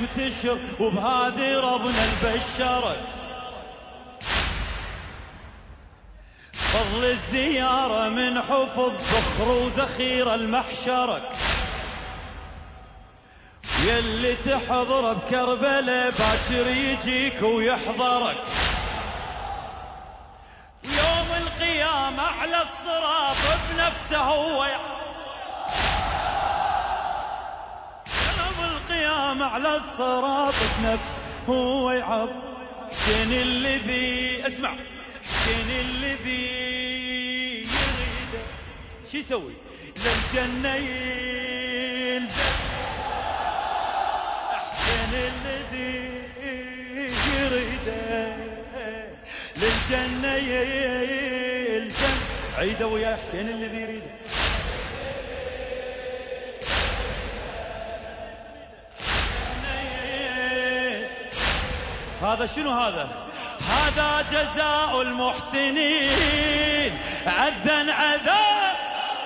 يبتشر وبهذه ربنا البشرك. فضل الزيارة من حفظ فخر وذخيرة المحشرك. يلي تحضر بكربلاء باكر يجيك ويحضرك. يوم القيامة على الصراط بنفسه هو يوم القيامة على الصراط بنفسه هو يعب. حسين الذي اسمع، حسين الذي يريده شو يسوي؟ للجنة يلزم. حسين الذي يريده للجنة يلزم. عيده ويا حسين الذي يريده. هذا شنو هذا؟ هذا جزاء المحسنين عذن عذاب.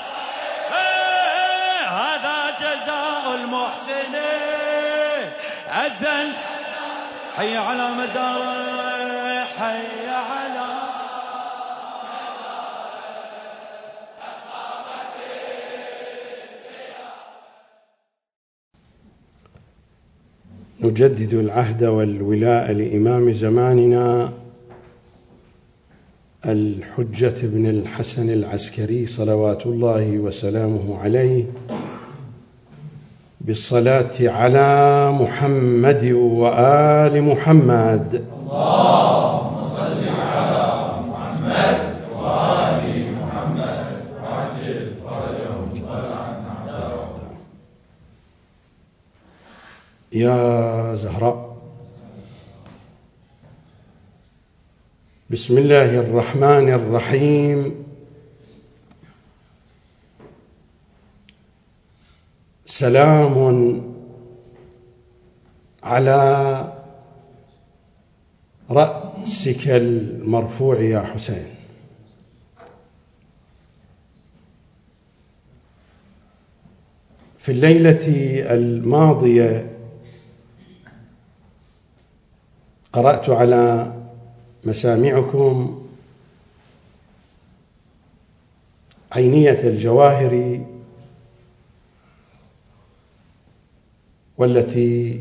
هذا جزاء المحسنين عذن. حي على مزاره، حي على نجدد العهد والولاء لإمام زماننا الحجة بن الحسن العسكري صلوات الله وسلامه عليه بالصلاة على محمد وآل محمد. اللهم صل على محمد وآل محمد وعجل فرجهم ولعن أعداءهم. يا زهراء، بسم الله الرحمن الرحيم. سلام على رأسك المرفوع يا حسين. في الليلة الماضية قرأت على مسامعكم عينية الجواهر، والتي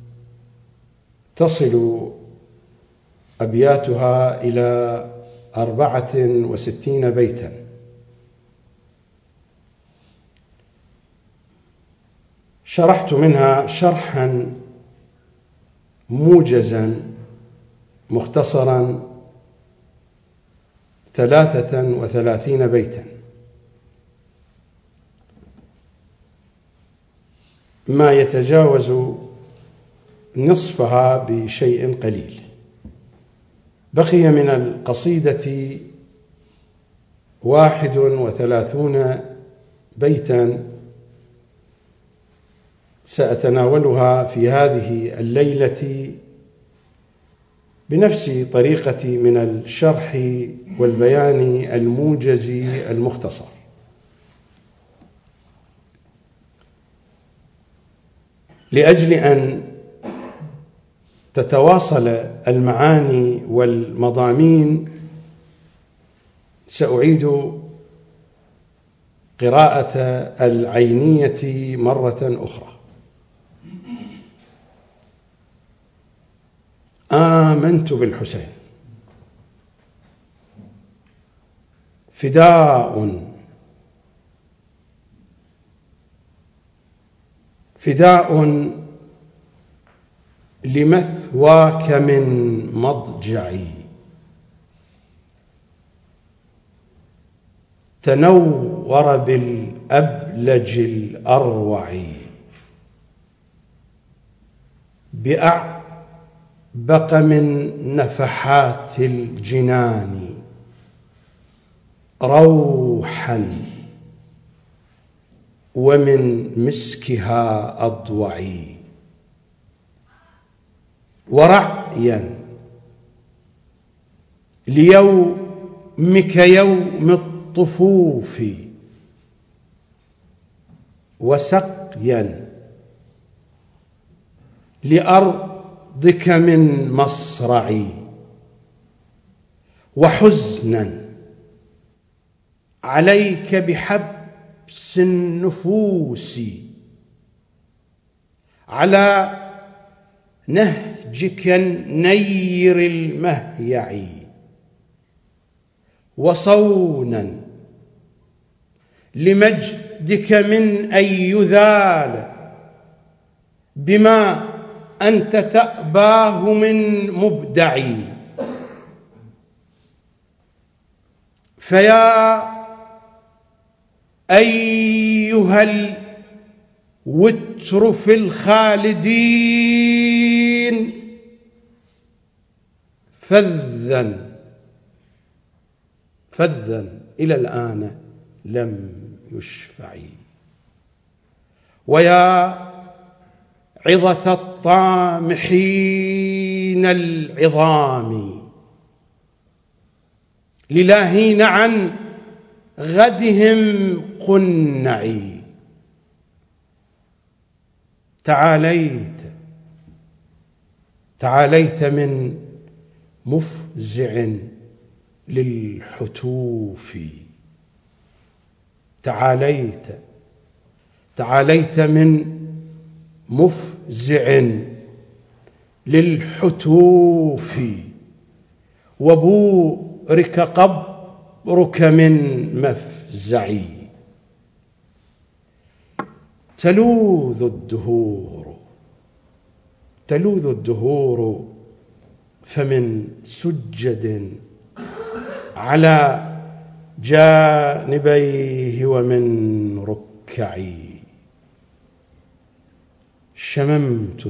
تصل أبياتها إلى 64 بيتا. شرحت منها شرحا موجزا مختصرا 33 بيتا، ما يتجاوز نصفها بشيء قليل. بقي من القصيدة 31 بيتا سأتناولها في هذه الليلة بنفس طريقتي من الشرح والبيان الموجز المختصر. لأجل أن تتواصل المعاني والمضامين سأعيد قراءة العينية مرة أخرى. آمنت بالحسين فداء لمثواك من مضجعي، تنور بالأبلج الأروع، بأعبق من نفحات الجنان روحا، ومن مسكها أضوعي، ورعيا ليومك يوم الطفوف، وسقيا لأرضك من مصرعي، وحزنا عليك بحبس النفوس على نهجك النير المهيع، وصونا لمجدك من أن يذال بما أنت تأباه من مبدعي. فيا أيها الوتر في الخالدين فذا إلى الآن لم يشفعي. ويا عظة الطامحين العظام للاهين عن غدهم قنعي، تعاليت من مفزع للحتوف، تعاليت من مفزع للحتوف، وبورك قبرك من مفزعي. تلوذ الدهور فمن سجد على جانبيه ومن ركعي. شممت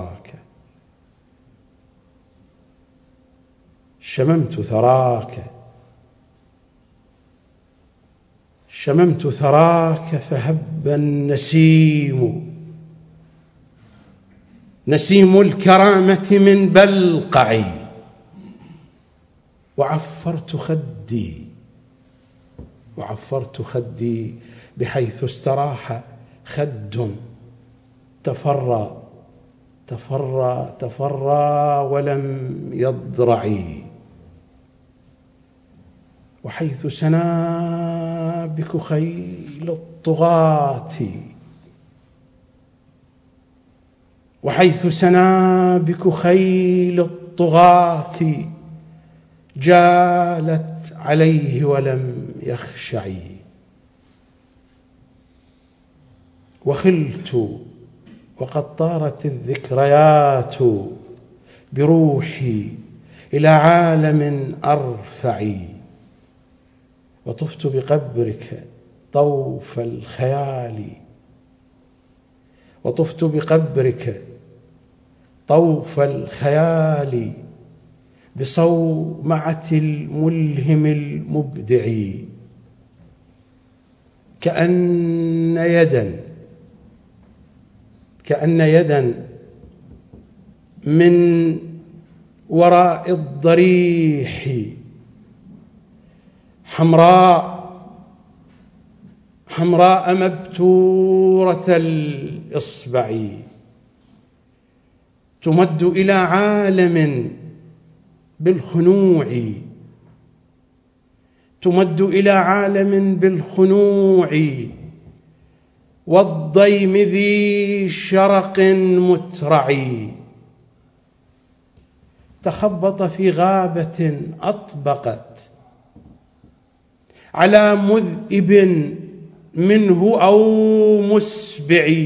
ثراك فهب النسيم، نسيم الكرامة من بلقعي. وعفرت خدي بحيث استراح خد تفرى ولم يضرعي. وحيث سنا بك خيل الطغاة جالت عليه ولم يخشعي. وخلت وقد طارت الذكريات بروحي إلى عالم أرفع، وطفت بقبرك طوف الخيال بصومعة الملهم المبدع. كأن يدا من وراء الضريح حمراء مبتورة الإصبع تمد إلى عالم بالخنوع والضيم ذي شرق مترعي. تخبط في غابة أطبقت على مذئب منه أو مسبع،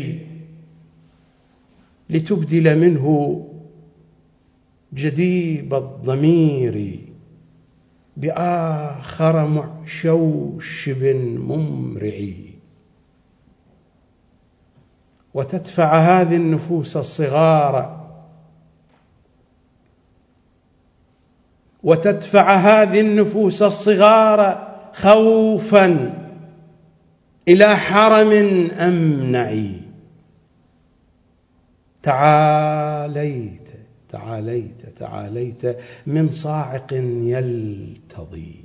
لتبدل منه جديب الضمير بآخر معشوشب ممرع. وتدفع هذه النفوس الصغار خوفا إلى حرم أمنع. تعاليت من صاعق يلتضي،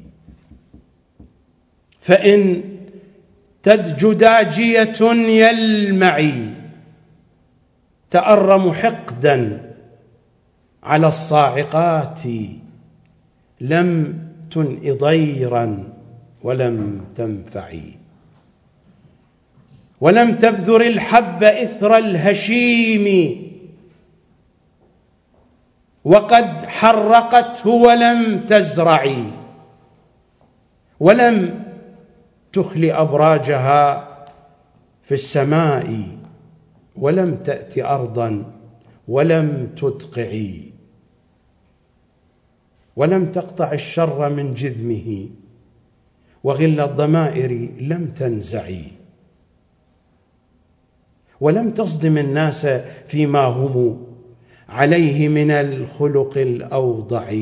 فإن تدج داجية يلمعي تأرم حقدا على الصاعقات، لم تنئ ضيرا ولم تنفعي، ولم تبذر الحب إثر الهشيم، وقد حرقته ولم تزرعي، ولم تخل أبراجها في السماء، ولم تأت أرضا ولم تدقعي، ولم تقطع الشر من جذمه، وغل الضمائر لم تنزعي، ولم تصدم الناس فيما هم عليه من الخلق الأوضع.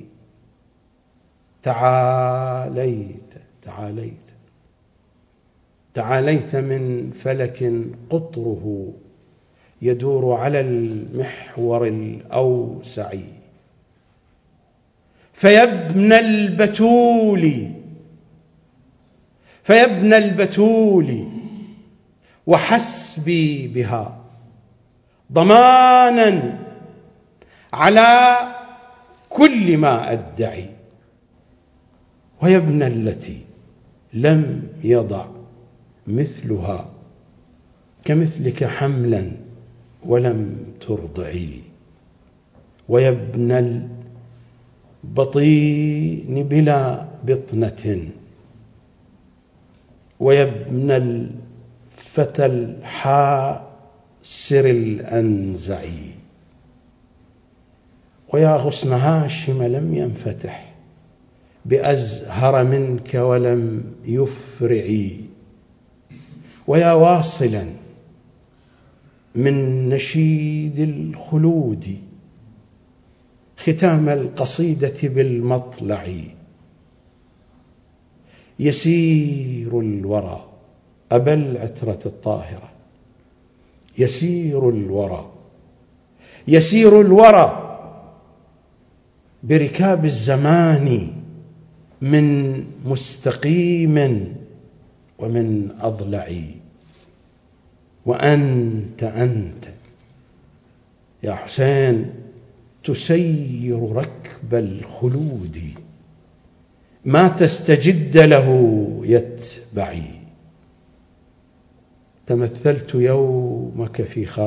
تعاليت من فلك قطره يدور على المحور الأوسع، فيا ابن البتول وحسبي بها ضمانا على كل ما أدعي، ويا ابن التي لم يضع مثلها كمثلك حملا ولم ترضعي، ويا ابن البطين بلا بطنة، ويا ابن الفتى الحاسر الأنزع، ويا غصن هاشم لم ينفتح بأزهر منك ولم يفرعي، ويا واصلا من نشيد الخلود ختام القصيدة بالمطلع، يسير الورى أبا العترة الطاهرة، يسير الورى بركاب الزمان من مستقيم ومن أضلع، وأنت يا حسين تسير ركب الخلود، ما تستجد له يتبعي. تمثلت يومك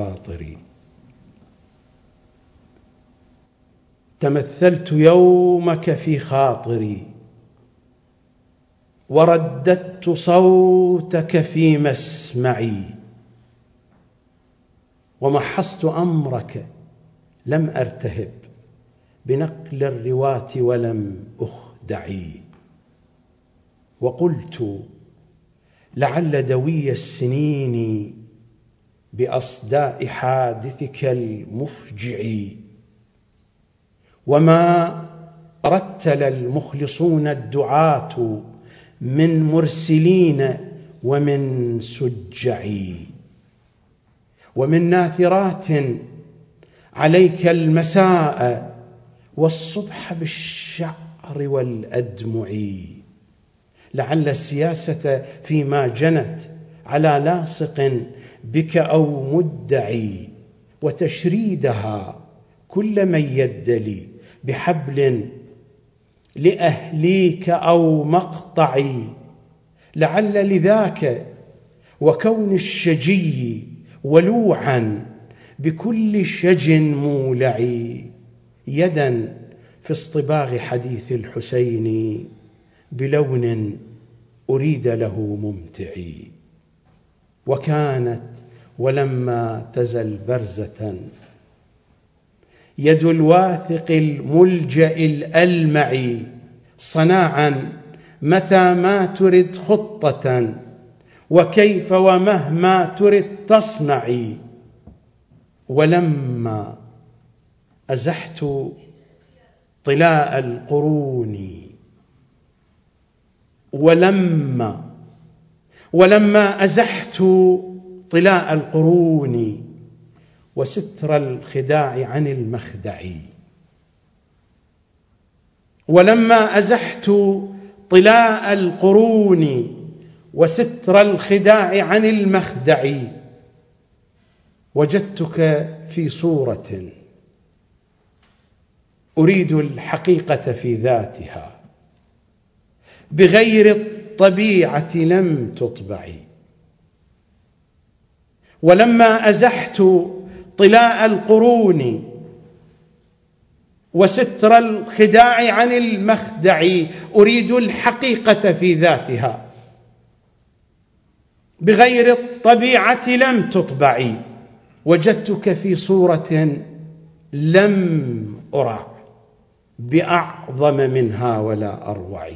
في خاطري، ورددت صوتك في مسمعي، ومحصت أمرك لم أرتهب بنقل الرواة ولم أخدعي، وقلت لعل دوي السنين بأصداء حادثك المفجع، وما رتل المخلصون الدعاة من مرسلين ومن سجعي، ومن ناثرات عليك المساء والصبح بالشعر والأدمع، لعل السياسة فيما جنت على لاصق بك أو مدعي، وتشريدها كل من يدلي بحبل لأهليك أو مقطعي، لعل لذاك وكون الشجي ولوعا بكل شج مولع، يدا في اصطباغ حديث الحسين بلون أريد له ممتعي، وكانت ولما تزل برزة يد الواثق الملجأ الألمع، صناعا متى ما ترد خطة وكيف ومهما ترد تصنعي، ولما أزحت طلاء القرون ولما أزحت طلاء القرون وستر الخداع عن المخدع، ولما أزحت طلاء القرون وستر الخداع عن المخدع، وجدتك في صورة أريد الحقيقة في ذاتها، بغير الطبيعة لم تطبعي. ولما أزحت طلاء القرون وستر الخداع عن المخدع، أريد الحقيقة في ذاتها، بغير الطبيعة لم تطبعي. وجدتك في صورة لم أرع بأعظم منها ولا أروع.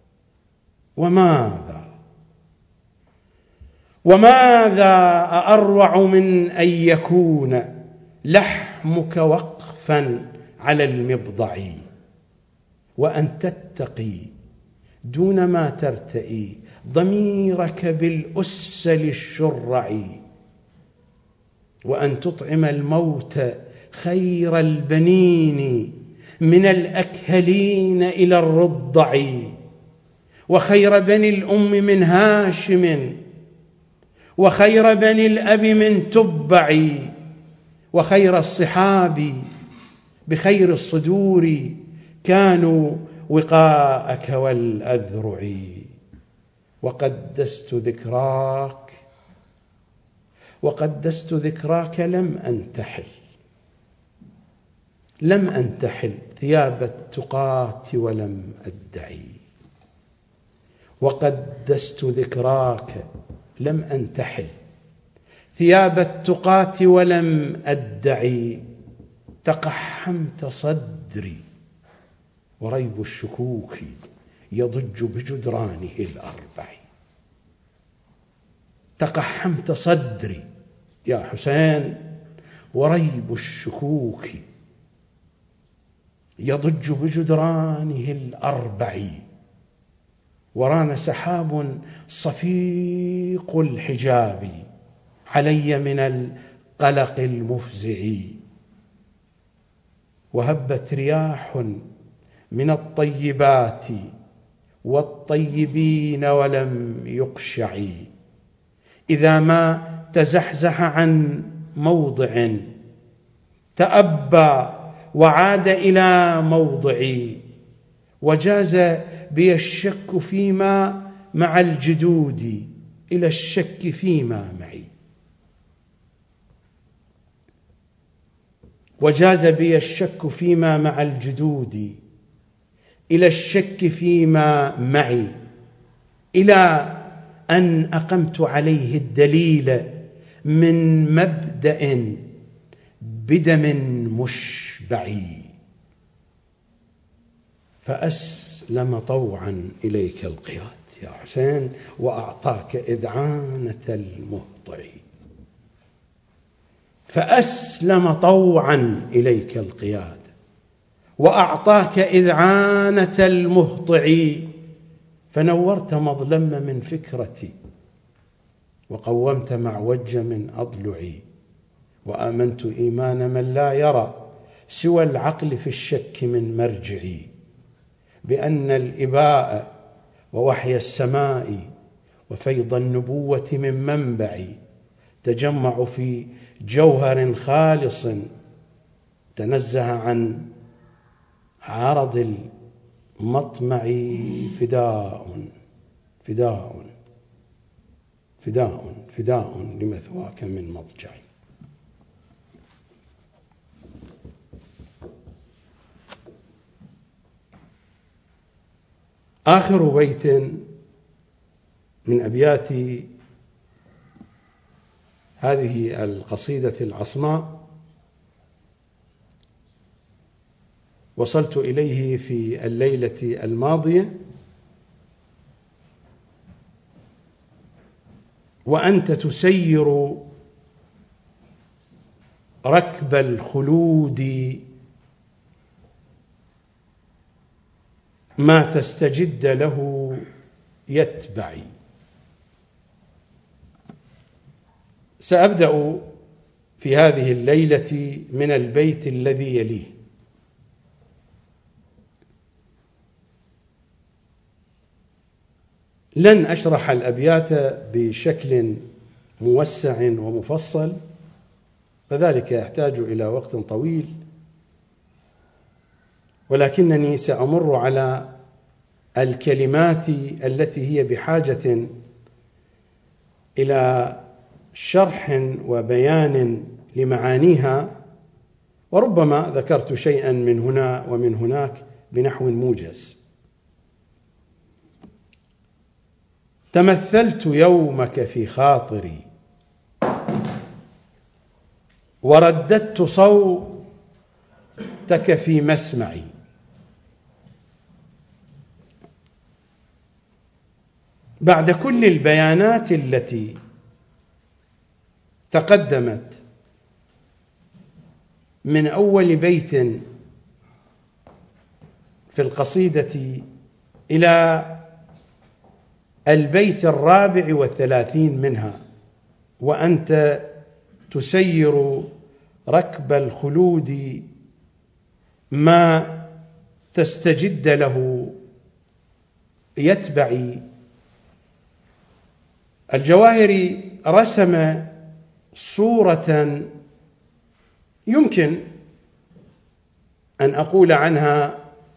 وماذا أروع من أن يكون لحمك وقفا على المبضع، وأن تتقي دون ما ترتئي ضميرك بالأسل الشرع، وأن تطعم الموت خير البنين من الأكهلين إلى الرضع، وخير بني الأم من هاشم، وخير بني الأب من تبع، وخير الصحاب بخير الصدور كانوا وقاءك والأذرع. وقدست ذكراك لم أنتحل ثياب التقاة ولم أدعي. وقدست ذكراك لم أنتحل ثياب التقاة ولم أدعي. تقحمت صدري وريب الشكوك يضج بجدرانه الأربع. تقحمت صدري يا حسين وريب الشكوك يضج بجدرانه الأربع. وران سحاب صفيق الحجاب علي من القلق المفزع. وهبت رياح من الطيبات والطيبين ولم يقشع. إذا ما تزحزح عن موضع تأبى وعاد إلى موضعي. وجاز بي الشك فيما مع الجدود إلى الشك فيما معي. وجاز بي الشك فيما مع الجدود إلى الشك فيما معي، إلى أن أقمت عليه الدليل من مبدأ بدم مشبع. فأسلم طوعا إليك القياد يا حسين وأعطاك إذعانة المهطع. فأسلم طوعا إليك القياد وأعطاك إذعانة المهطع. فنورت مظلم من فكرتي وقومت معوج من أضلعي. وآمنت إيمان من لا يرى سوى العقل في الشك من مرجعي، بأن الإباء ووحي السماء وفيض النبوة من منبعي تجمع في جوهر خالص تنزه عن عرض المطمع. فداء لمثواك من مضجعي. آخر بيت من أبيات هذه القصيدة العصماء وصلت إليه في الليلة الماضية: وأنت تسير ركب الخلود ما تستجد له يتبعي. سأبدأ في هذه الليلة من البيت الذي يليه: لن أشرح الأبيات بشكل موسع ومفصل، فذلك يحتاج إلى وقت طويل، ولكنني سأمر على الكلمات التي هي بحاجة إلى شرح وبيان لمعانيها، وربما ذكرت شيئا من هنا ومن هناك بنحو موجز. تمثلت يومك في خاطري ورددت صوتك في مسمعي. بعد كل البيانات التي تقدمت من أول بيت في القصيدة إلى البيت 34 منها، وأنت تسير ركب الخلود ما تستجد له يتبعي، الجواهري رسم صورة يمكن أن أقول عنها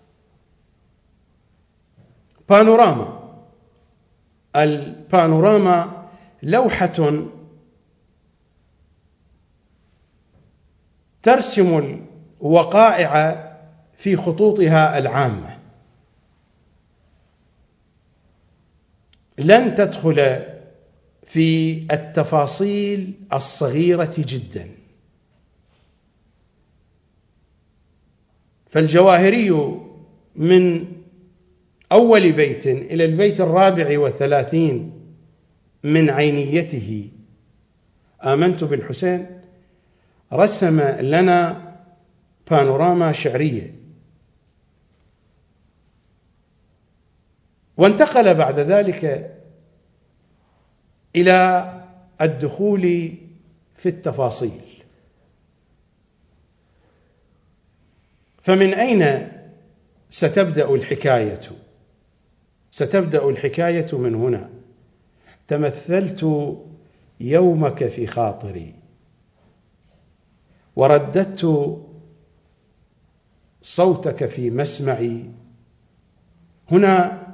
بانوراما. البانوراما لوحة ترسم الوقائع في خطوطها العامة، لن تدخل في التفاصيل الصغيرة جدا. فالجواهري من أول بيت إلى البيت 34 من عينيته آمنت بالحسين رسم لنا بانوراما شعرية، وانتقل بعد ذلك إلى الدخول في التفاصيل. فمن أين ستبدأ الحكاية؟ ستبدأ الحكاية من هنا. تمثلت يومك في خاطري ورددت صوتك في مسمعي. هنا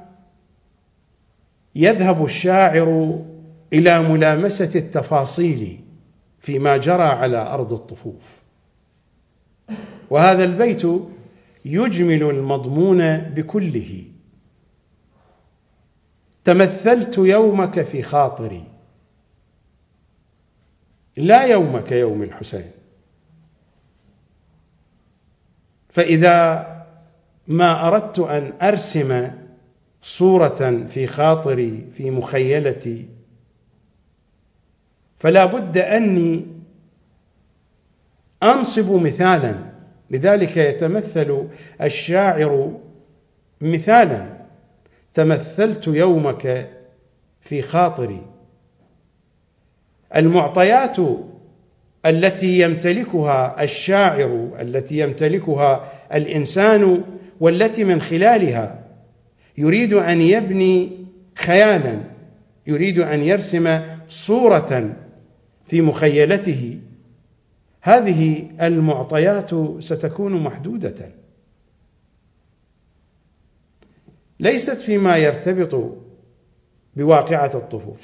يذهب الشاعر إلى ملامسة التفاصيل فيما جرى على أرض الطفوف، وهذا البيت يجمل المضمون بكله. تمثلت يومك في خاطري، لا يومك يوم الحسين. فإذا ما أردت أن أرسم صورة في خاطري في مخيلتي فلا بد أني أنصب مثالا، لذلك يتمثل الشاعر مثالا. تمثلت يومك في خاطري. المعطيات التي يمتلكها الشاعر، التي يمتلكها الإنسان، والتي من خلالها يريد أن يبني خيالا، يريد أن يرسم صورة في مخيلته، هذه المعطيات ستكون محدودة، ليست فيما يرتبط بواقعة الطفوف.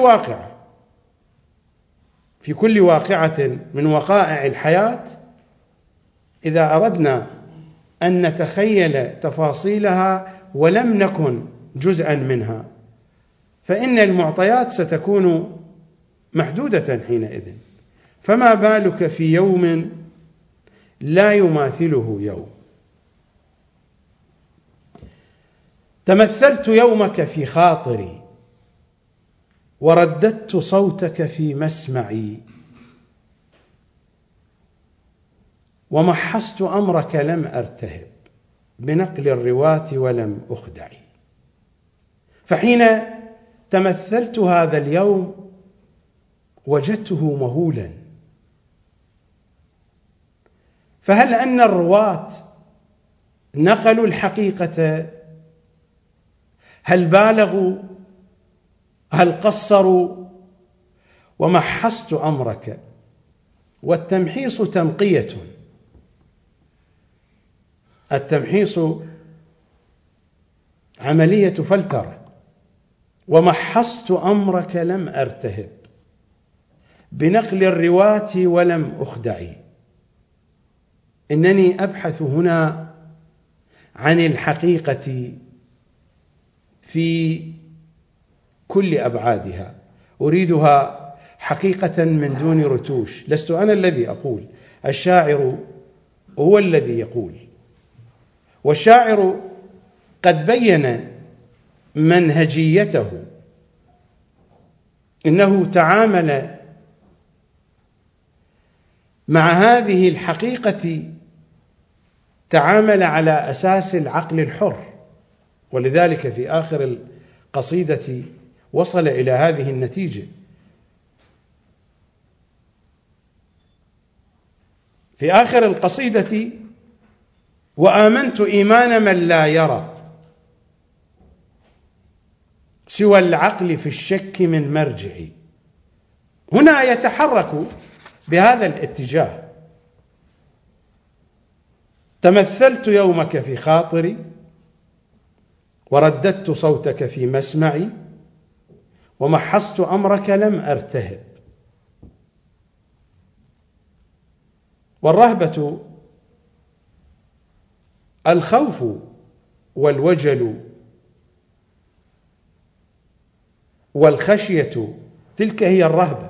في كل واقعة من وقائع الحياة إذا أردنا أن نتخيل تفاصيلها ولم نكن جزءا منها فإن المعطيات ستكون محدودة حينئذ. فما بالك في يوم لا يماثله يوم. تمثلت يومك في خاطري ورددت صوتك في مسمعي، ومحست أمرك لم أرتهب بنقل الرواة ولم أخدع. فحين تمثلت هذا اليوم وجدته مهولا. فهل أن الرواة نقلوا الحقيقة؟ هل بالغوا؟ هل قصروا؟ ومحست أمرك والتمحيص تنقية. التمحيص عملية فلترة. ومحصت أمرك لم أرتهب بنقل الرواة ولم أخدعي. إنني أبحث هنا عن الحقيقة في كل أبعادها، أريدها حقيقة من دون رتوش. لست أنا الذي أقول، الشاعر هو الذي يقول، والشاعر قد بين منهجيته. إنه تعامل مع هذه الحقيقة، تعامل على أساس العقل الحر، ولذلك في آخر القصيدة وصل إلى هذه النتيجة. في آخر القصيدة: وآمنت إيمان من لا يرى سوى العقل في الشك من مرجعي. هنا يتحرك بهذا الاتجاه: تمثلت يومك في خاطري ورددت صوتك في مسمعي ومحصت أمرك لم أرتهب. والرهبة الخوف والوجل والخشية، تلك هي الرهبة.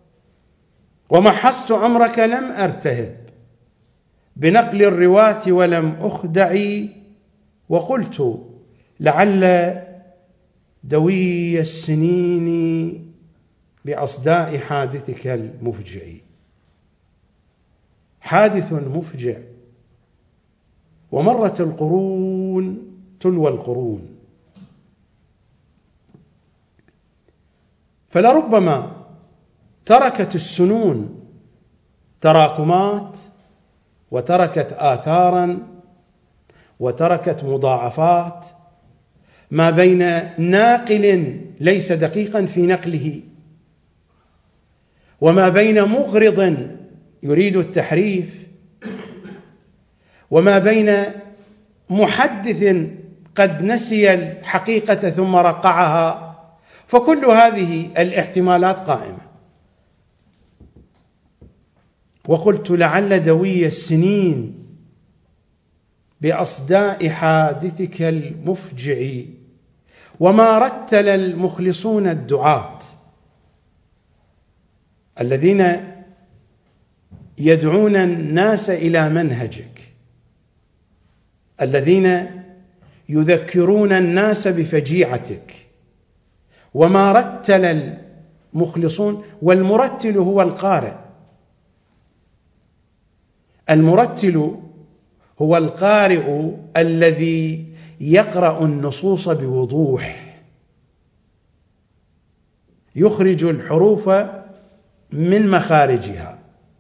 ومحصت أمرك لم أرتهب بنقل الرواة ولم أخدعي. وقلت لعل دوي السنين بأصداء حادثك المفجع. حادث مفجع، ومرت القرون تلو القرون. فلربما تركت السنون تراكمات، وتركت آثارا، وتركت مضاعفات ما بين ناقل ليس دقيقا في نقله، وما بين مغرض يريد التحريف، وما بين محدث قد نسي الحقيقة ثم رقعها. فكل هذه الاحتمالات قائمة. وقلت لعل دوي السنين بأصداء حادثك المفجع. وما رتل المخلصون الدعاة الذين يدعون الناس إلى منهجك، الذين يذكرون الناس بفجيعتك. وما رتل المخلصون، والمرتل هو القارئ. المرتل هو القارئ الذي يقرأ النصوص بوضوح، يخرج الحروف من مخارجها،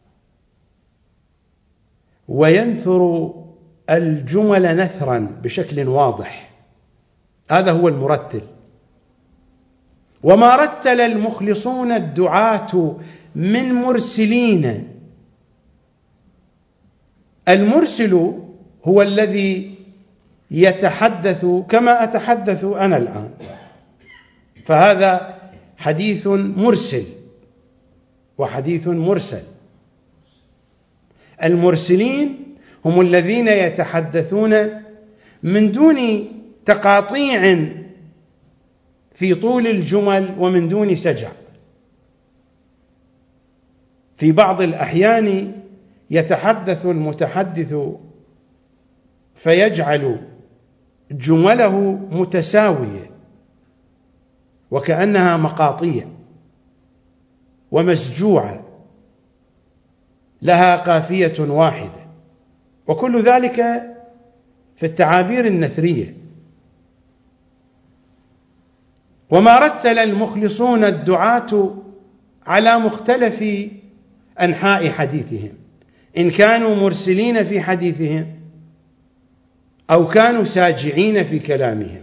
وينثر الجمل نثرا بشكل واضح. هذا هو المرتل. وما رتل المخلصون الدعاة من مرسلين. المرسل هو الذي يتحدث كما أتحدث أنا الآن، فهذا حديث مرسل وحديث مرسل. المرسلين هم الذين يتحدثون من دون تقاطيع في طول الجمل ومن دون سجع. في بعض الأحيان يتحدث المتحدث فيجعل جمله متساوية وكأنها مقاطيع ومسجوعة لها قافية واحدة، وكل ذلك في التعابير النثرية. وما رتل المخلصون الدعاة على مختلف أنحاء حديثهم، إن كانوا مرسلين في حديثهم أو كانوا ساجعين في كلامهم.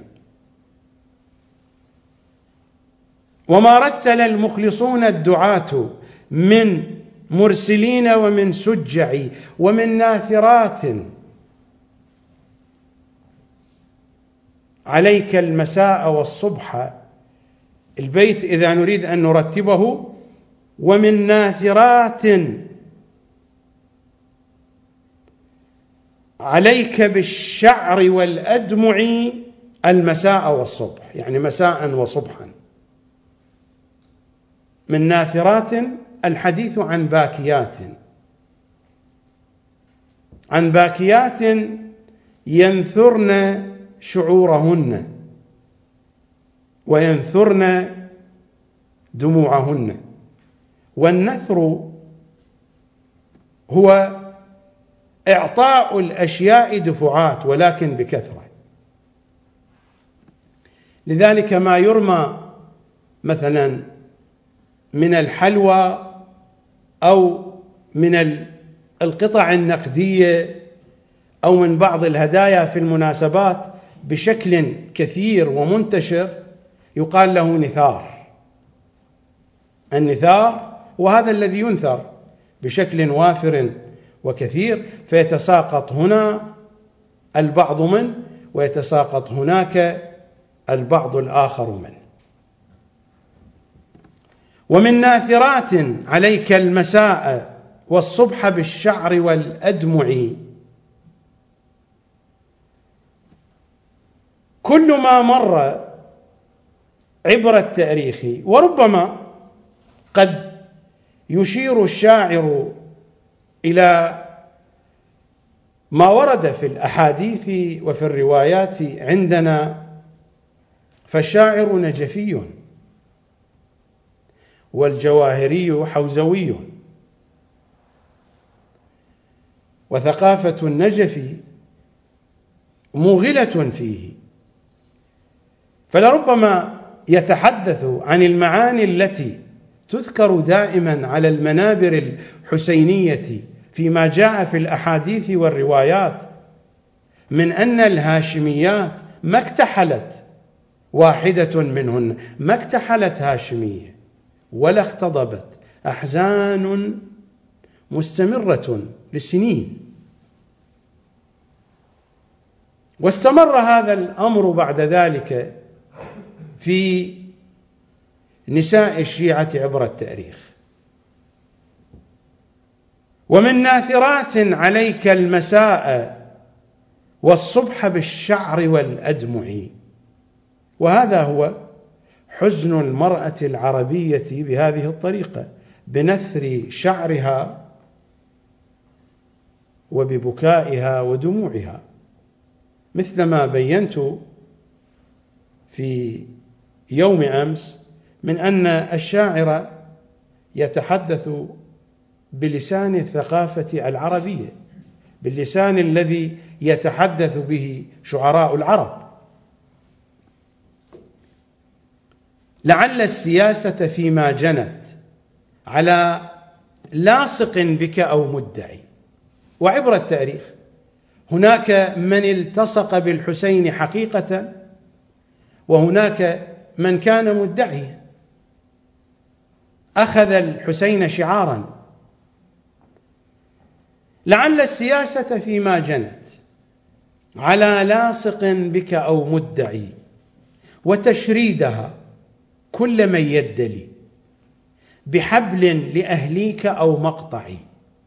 وما رتل المخلصون الدعاة من مرسلين ومن سجع ومن ناثرات عليك المساء والصبح. البيت إذا نريد أن نرتبه: ومن ناثرات عليك بالشعر والأدمع المساء والصبح، يعني مساء وصبحا. من ناثرات الحديث عن باكيات، عن باكيات ينثرن شعورهن وينثرن دموعهن. والنثر هو إعطاء الأشياء دفعات ولكن بكثرة. لذلك ما يرمى مثلا من الحلوى أو من القطع النقدية أو من بعض الهدايا في المناسبات بشكل كثير ومنتشر يقال له نثار. النثار وهذا الذي ينثر بشكل وافر وكثير، فيتساقط هنا البعض منه ويتساقط هناك البعض الآخر منه. ومن ناثرات عليك المساء والصبح بالشعر والأدمع. كل ما مر عبر التاريخ، وربما قد يشير الشاعر إلى ما ورد في الأحاديث وفي الروايات عندنا، فالشاعر نجفي والجواهري حوزوي، وثقافة النجف موغلة فيه، فلربما يتحدث عن المعاني التي تذكر دائما على المنابر الحسينية فيما جاء في الأحاديث والروايات من أن الهاشميات ما اكتحلت واحدة منهن، ما اكتحلت هاشمية ولا اختضبت، أحزان مستمرة لسنين. واستمر هذا الأمر بعد ذلك في نساء الشيعة عبر التاريخ. ومن ناثرات عليك المساء والصبح بالشعر والأدمع. وهذا هو حزن المرأة العربية بهذه الطريقة، بنثر شعرها وببكائها ودموعها، مثلما بينت في يوم أمس من أن الشاعر يتحدث بلسان الثقافة العربية، باللسان الذي يتحدث به شعراء العرب. لعل السياسة فيما جنت على لاصق بك أو مدعي. وعبر التاريخ هناك من التصق بالحسين حقيقة، وهناك من كان مدعيا، أخذ الحسين شعارا. لعل السياسة فيما جنت على لاصق بك أو مدعي، وتشريدها كل من يدلي بحبل لأهليك أو مقطعي.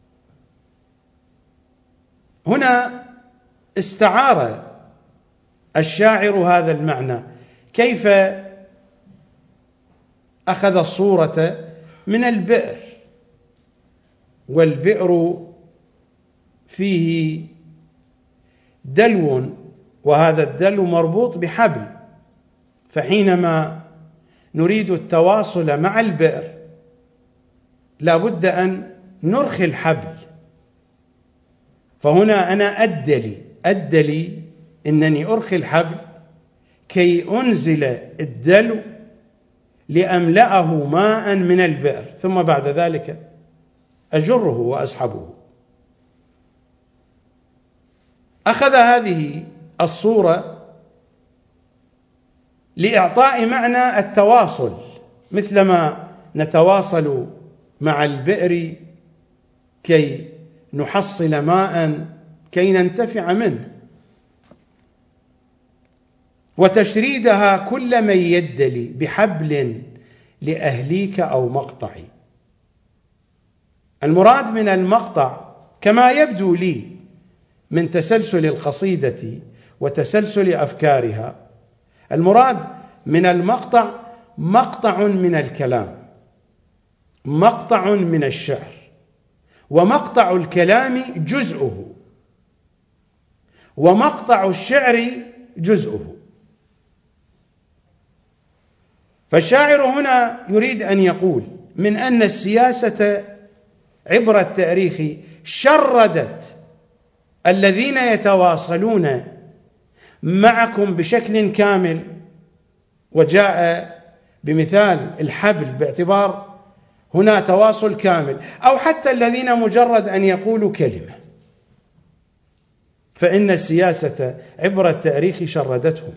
هنا استعار الشاعر هذا المعنى، كيف أخذ الصورة من البئر، والبئر فيه دلو، وهذا الدلو مربوط بحبل، فحينما نريد التواصل مع البئر لا بد أن نرخي الحبل. فهنا أنا أدلي إنني أرخي الحبل كي أنزل الدلو لأملأه ماء من البئر، ثم بعد ذلك أجره وأسحبه. أخذ هذه الصورة لإعطاء معنى التواصل، مثلما نتواصل مع البئر كي نحصل ماء كي ننتفع منه، وتشريدها كل من يدلي بحبل لأهليك أو مقطعي. المراد من المقطع كما يبدو لي من تسلسل القصيدة وتسلسل أفكارها، المراد من المقطع مقطع من الكلام، مقطع من الشعر، ومقطع الكلام جزءه، ومقطع الشعر جزءه. فالشاعر هنا يريد أن يقول من أن السياسة عبر التاريخ شردت الذين يتواصلون معكم بشكل كامل، وجاء بمثال الحبل باعتبار هنا تواصل كامل، أو حتى الذين مجرد أن يقولوا كلمة، فإن السياسة عبر التاريخ شردتهم.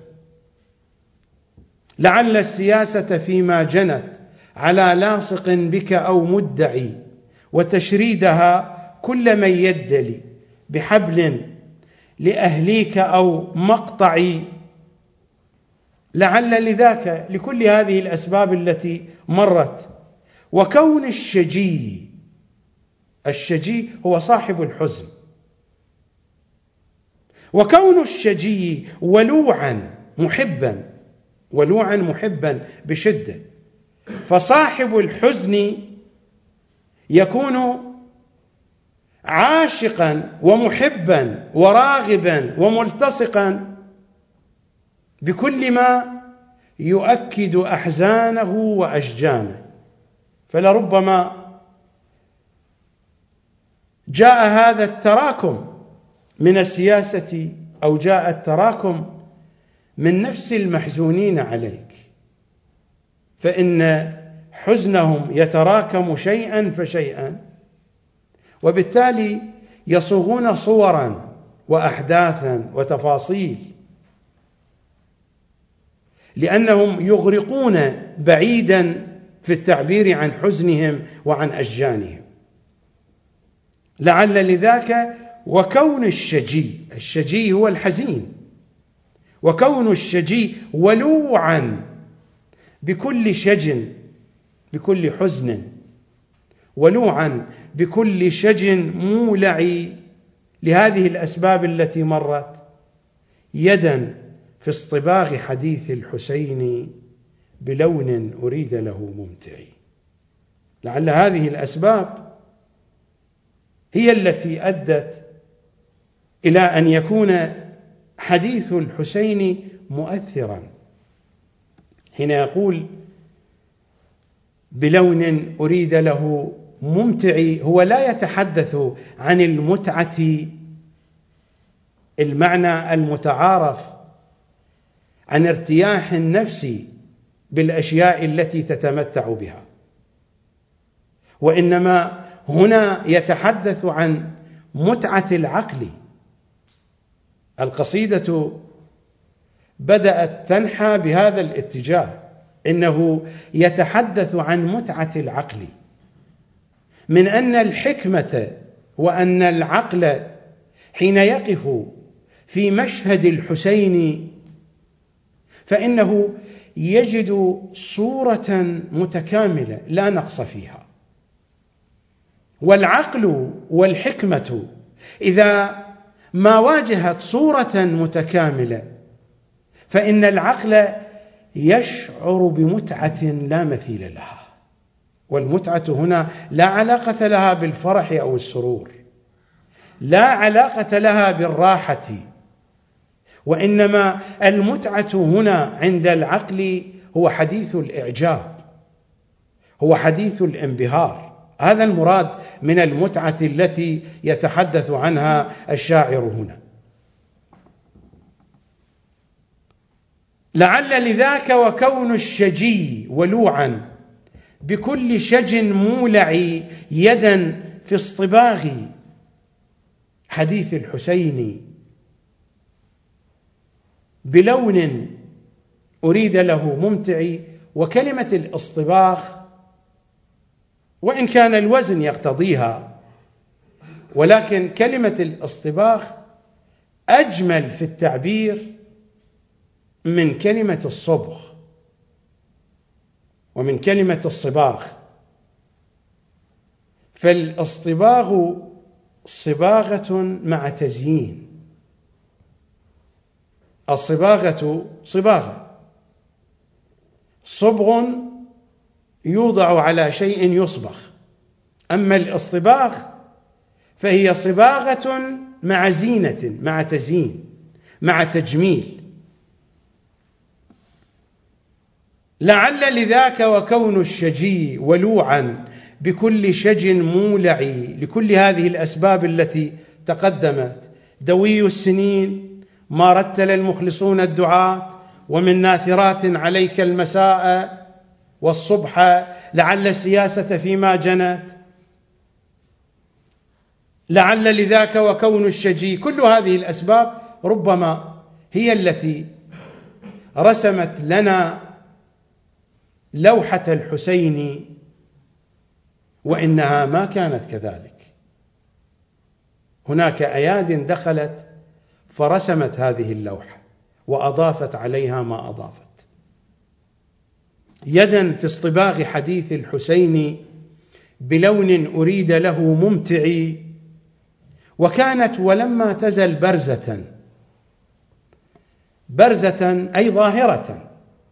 لعل السياسة فيما جنت على لاصق بك أو مدعي، وتشريدها كل من يدلي بحبل لأهليك أو مقطعي، لعل لذاك لكل هذه الأسباب التي مرت. وكون الشجي، الشجي هو صاحب الحزن، وكون الشجي ولوعا محبا، ولوعا محبا بشدة، فصاحب الحزن يكون عاشقا ومحبا وراغبا وملتصقا بكل ما يؤكد أحزانه وأشجانه. فلربما جاء هذا التراكم من السياسة، أو جاء التراكم من نفس المحزونين عليك، فإن حزنهم يتراكم شيئا فشيئا، وبالتالي يصوغون صورا وأحداثا وتفاصيل، لأنهم يغرقون بعيدا في التعبير عن حزنهم وعن أشجانهم. لعل لذاك وكون الشجي، الشجي هو الحزين، وكون الشجي ولوعا بكل شج، بكل حزن، ولوعا بكل شج مولع، لهذه الأسباب التي مرت، يدا في اصطباغ حديث الحسين بلون أريد له ممتعي. لعل هذه الأسباب هي التي أدت إلى أن يكون حديث الحسين مؤثرا. حين يقول بلون أريد له ممتعي، هو لا يتحدث عن المتعة المعنى المتعارف، عن ارتياح النفس بالأشياء التي تتمتع بها، وإنما هنا يتحدث عن متعة العقل. القصيدة بدأت تنحى بهذا الاتجاه، إنه يتحدث عن متعة العقل، من أن الحكمة وأن العقل حين يقف في مشهد الحسين فإنه يجد صورة متكاملة لا نقص فيها. والعقل والحكمة إذا ما واجهت صورة متكاملة فإن العقل يشعر بمتعة لا مثيل لها. والمتعة هنا لا علاقة لها بالفرح أو السرور، لا علاقة لها بالراحة، وإنما المتعة هنا عند العقل هو حديث الإعجاب، هو حديث الانبهار. هذا المراد من المتعة التي يتحدث عنها الشاعر هنا. لعل لذاك وكون الشجي ولوعا بكل شج مولع، يدا في اصطباغ حديث الحسين بلون أريد له ممتعي. وكلمة الاصطباغ وإن كان الوزن يقتضيها، ولكن كلمة الاصطباغ أجمل في التعبير من كلمة الصبغ ومن كلمة الصباغ. فالاصطباغ صباغة مع تزيين، الصباغة صباغة، صبغ يوضع على شيء يصبغ، أما الاصطباغ فهي صباغة مع زينة، مع تزيين، مع تجميل. لعل لذاك وكون الشجي ولوعا بكل شج مولع، لكل هذه الأسباب التي تقدمت. دوي السنين ما رتل المخلصون الدعاة، ومن ناثرات عليك المساء والصبح، لعل السياسة فيما جنت، لعل لذاك وكون الشجي. كل هذه الأسباب ربما هي التي رسمت لنا لوحة الحسين، وإنها ما كانت كذلك. هناك أياد دخلت فرسمت هذه اللوحة وأضافت عليها ما أضافت. يدا في اصطباغ حديث الحسين بلون أريد له ممتع، وكانت ولما تزل برزة أي ظاهرة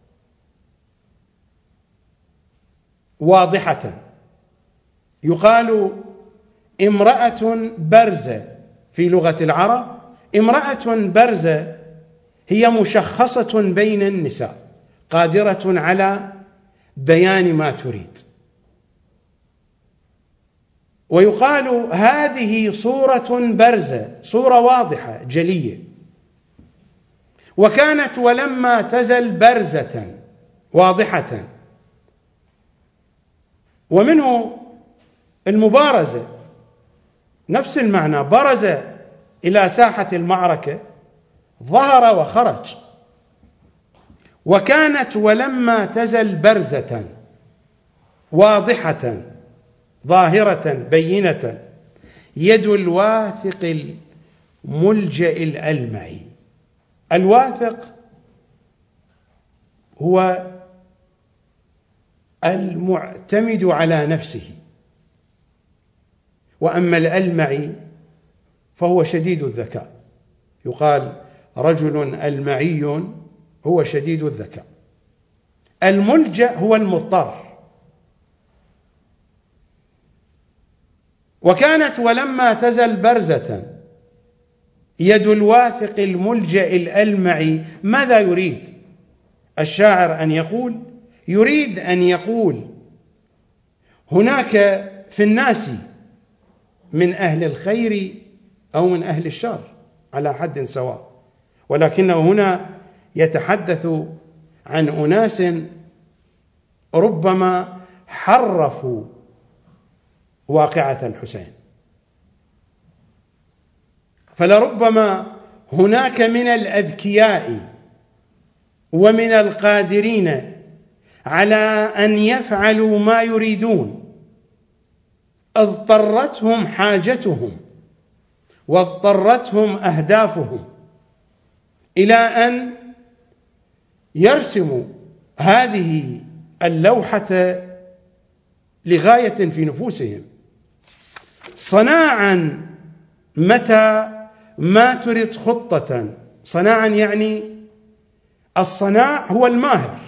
واضحة. يقال امرأة برزة في لغة العرب، امرأة برزة هي مشخصة بين النساء، قادرة على بيان ما تريد. ويقال هذه صورة برزة، صورة واضحة جلية. وكانت ولما تزل برزة واضحة، ومنه المبارزة، نفس المعنى، برز إلى ساحة المعركة، ظهر وخرج. وكانت ولما تزل برزة واضحة ظاهرة بينة، يد الواثق الملجأ الألمع. الواثق هو المعتمد على نفسه، وأما الألمعي فهو شديد الذكاء. يقال رجل ألمعي هو شديد الذكاء. الملجأ هو المضطر. وكانت ولما تزل برزة يد الواثق الملجأ الألمع. ماذا يريد الشاعر أن يقول؟ يريد أن يقول هناك في الناس من أهل الخير أو من أهل الشر على حد سواء، ولكنه هنا يتحدث عن أناس ربما حرفوا واقعة الحسين. فلربما هناك من الأذكياء ومن القادرين على أن يفعلوا ما يريدون، اضطرتهم حاجتهم واضطرتهم أهدافهم إلى أن يرسموا هذه اللوحة لغاية في نفوسهم صناعا. متى ما ترد خطة، صناعا يعني الصناع هو الماهر.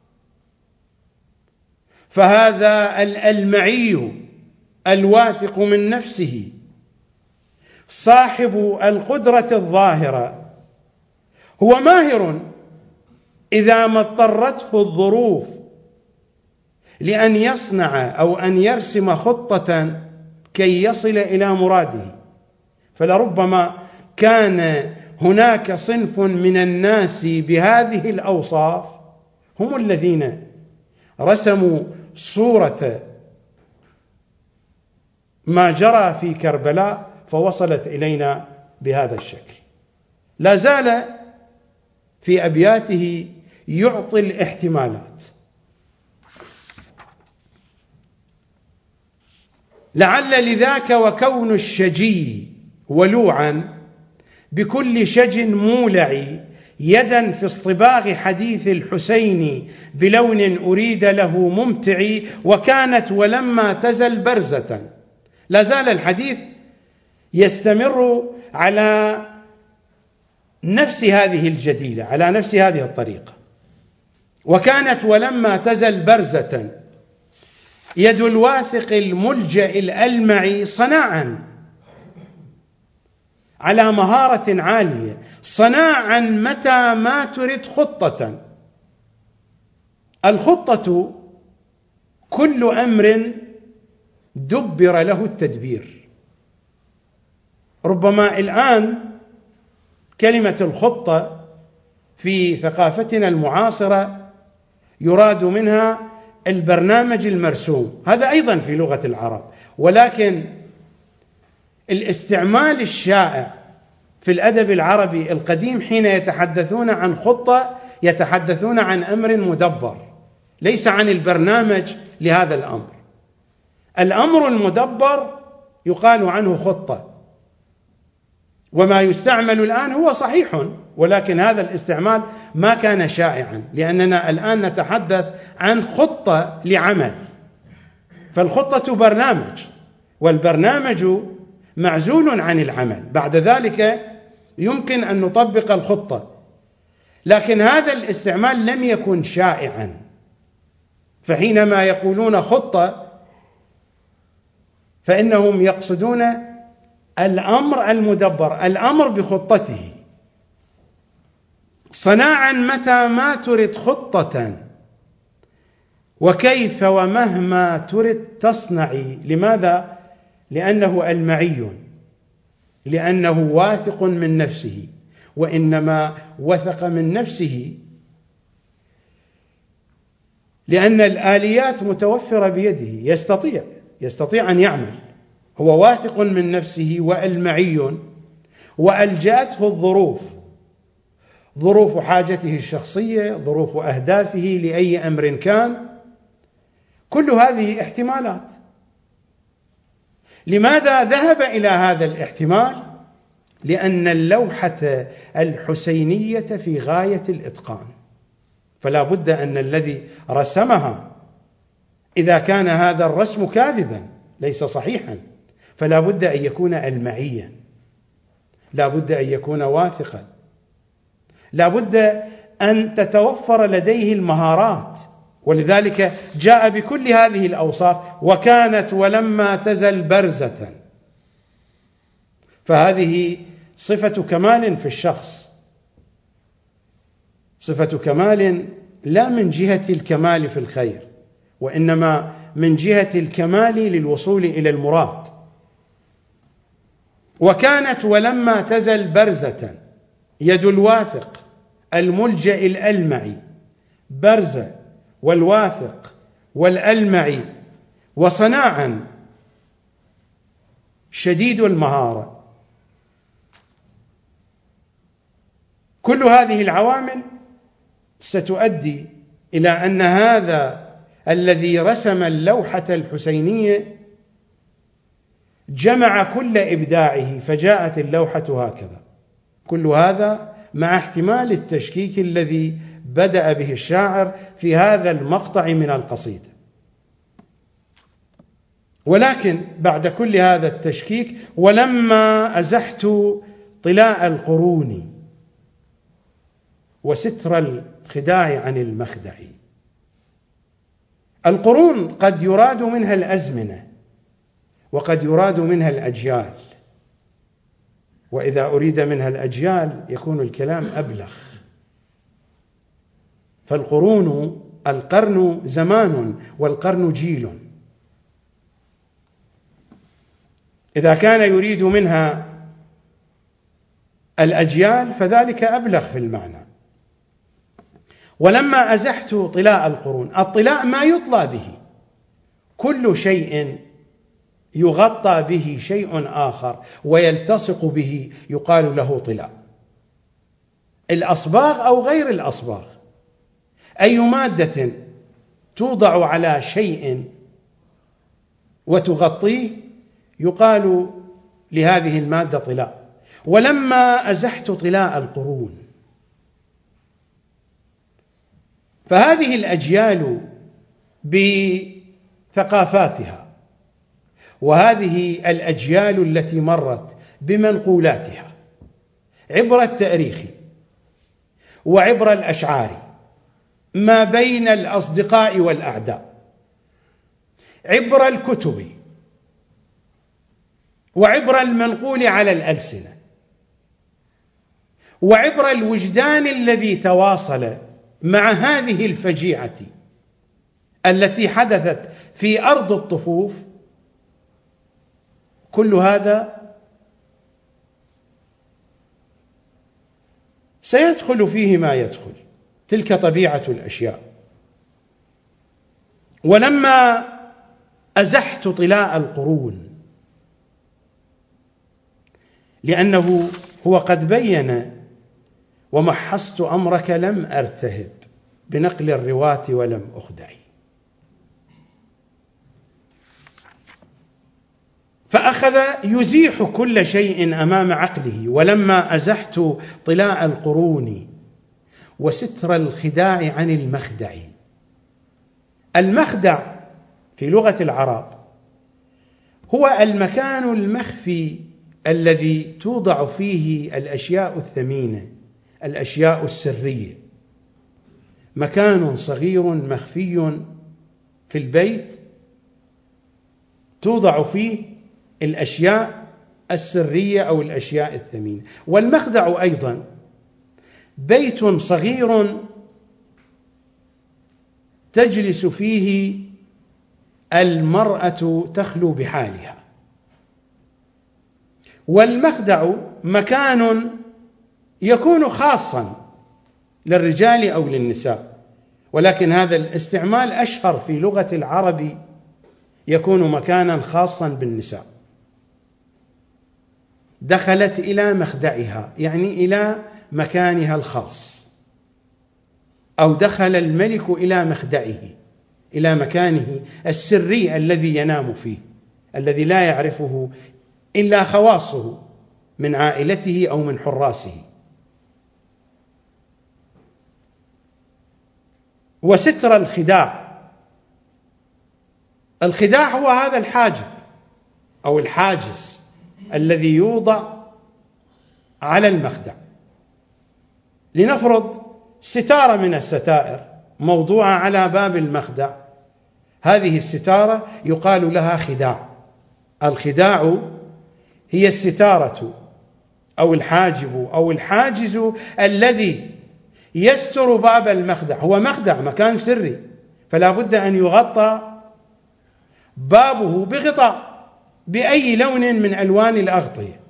فهذا الألمعي الواثق من نفسه صاحب القدرة الظاهرة هو ماهر إذا ما اضطرته الظروف لأن يصنع أو أن يرسم خطة كي يصل إلى مراده. فلربما كان هناك صنف من الناس بهذه الأوصاف هم الذين رسموا صورة ما جرى في كربلاء فوصلت إلينا بهذا الشكل. لا زال في أبياته يعطي الاحتمالات. لعل لذاك وكون الشجي ولوعا بكل شج مولع يدا في اصطباغ حديث الحسين بلون أريد له ممتع وكانت ولما تزل برزة. لا زال الحديث يستمر على نفس هذه الجديلة، على نفس هذه الطريقة. وكانت ولما تزل برزة يد الواثق الملجأ الألمع صناعا، على مهارة عالية، صناعا متى ما ترد خطة. الخطة كل أمر دبر له التدبير. ربما الآن كلمة الخطة في ثقافتنا المعاصرة يراد منها البرنامج المرسوم، هذا أيضا في لغة العرب، ولكن الاستعمال الشائع في الأدب العربي القديم حين يتحدثون عن خطة يتحدثون عن أمر مدبر، ليس عن البرنامج لهذا الأمر. الأمر المدبر يقال عنه خطة، وما يستعمل الآن هو صحيح، ولكن هذا الاستعمال ما كان شائعا، لأننا الآن نتحدث عن خطة لعمل، فالخطة برنامج، والبرنامج معزول عن العمل، بعد ذلك يمكن أن نطبق الخطة، لكن هذا الاستعمال لم يكن شائعا. فحينما يقولون خطة فإنهم يقصدون الأمر المدبر، الأمر بخطته. صناعا متى ما ترد خطة وكيف ومهما ترد تصنعي. لماذا؟ لأنه المعي، لأنه واثق من نفسه، وإنما وثق من نفسه لأن الآليات متوفرة بيده، يستطيع أن يعمل، هو واثق من نفسه والمعي، وألجأته الظروف، ظروف حاجته الشخصية، ظروف أهدافه لأي أمر كان، كل هذه احتمالات. لماذا ذهب إلى هذا الاحتمال؟ لأن اللوحة الحسينية في غاية الإتقان، فلا بد أن الذي رسمها إذا كان هذا الرسم كاذبا ليس صحيحا، فلا بد أن يكون المعيا، لا بد أن يكون واثقا، لا بد أن تتوفر لديه المهارات، ولذلك جاء بكل هذه الأوصاف. وكانت ولما تزل برزة، فهذه صفة كمال في الشخص، صفة كمال لا من جهة الكمال في الخير، وإنما من جهة الكمال للوصول إلى المراد. وكانت ولما تزل برزة يد الواثق الملجأ الألمعي، برزة والواثق والألمعي، وصناعا شديد المهارة. كل هذه العوامل ستؤدي إلى أن هذا الذي رسم اللوحة الحسينية جمع كل إبداعه فجاءت اللوحة هكذا. كل هذا مع احتمال التشكيك الذي بدأ به الشاعر في هذا المقطع من القصيدة. ولكن بعد كل هذا التشكيك: ولما أزحت طلاء القرون وستر الخداع عن المخدع. القرون قد يراد منها الأزمنة وقد يراد منها الأجيال، وإذا أريد منها الأجيال يكون الكلام أبلغ. فالقرون، القرن زمان والقرن جيل، إذا كان يريد منها الأجيال فذلك أبلغ في المعنى. ولما أزحت طلاء القرون، الطلاء ما يطلى به، كل شيء يغطى به شيء آخر ويلتصق به يقال له طلاء، الأصباغ أو غير الأصباغ، أي مادة توضع على شيء وتغطيه يقال لهذه المادة طلاء. ولما أزحت طلاء القرون، فهذه الأجيال بثقافاتها، وهذه الأجيال التي مرت بمنقولاتها عبر التاريخ وعبر الأشعار ما بين الأصدقاء والأعداء، عبر الكتب وعبر المنقول على الألسنة وعبر الوجدان الذي تواصل مع هذه الفجيعة التي حدثت في أرض الطفوف، كل هذا سيدخل فيه ما يدخل، تلك طبيعة الأشياء. ولما أزحت طلاء القرون، لأنه هو قد بين: ومحصت أمرك لم أرتهب بنقل الرواة ولم أخدع. فأخذ يزيح كل شيء أمام عقله. ولما أزحت طلاء القرون وستر الخداع عن المخدع. المخدع في لغة العرب هو المكان المخفي الذي توضع فيه الأشياء الثمينة، الأشياء السرية، مكان صغير مخفي في البيت توضع فيه الأشياء السرية أو الأشياء الثمينة. والمخدع أيضا بيت صغير تجلس فيه المرأة تخلو بحالها. والمخدع مكان يكون خاصا للرجال أو للنساء، ولكن هذا الاستعمال أشهر في لغة العرب، يكون مكانا خاصا بالنساء. دخلت إلى مخدعها يعني إلى مكانها الخاص، أو دخل الملك إلى مخدعه، إلى مكانه السري الذي ينام فيه، الذي لا يعرفه إلا خواصه من عائلته أو من حراسه. وستر الخداع. الخداع هو هذا الحاجب أو الحاجز الذي يوضع على المخدع. لنفرض ستارة من الستائر موضوعة على باب المخدع، هذه الستارة يقال لها خداع. الخداع هي الستارة أو الحاجب أو الحاجز الذي يستر باب المخدع. هو مخدع، مكان سري، فلا بد أن يغطى بابه بغطاء بأي لون من ألوان الأغطية.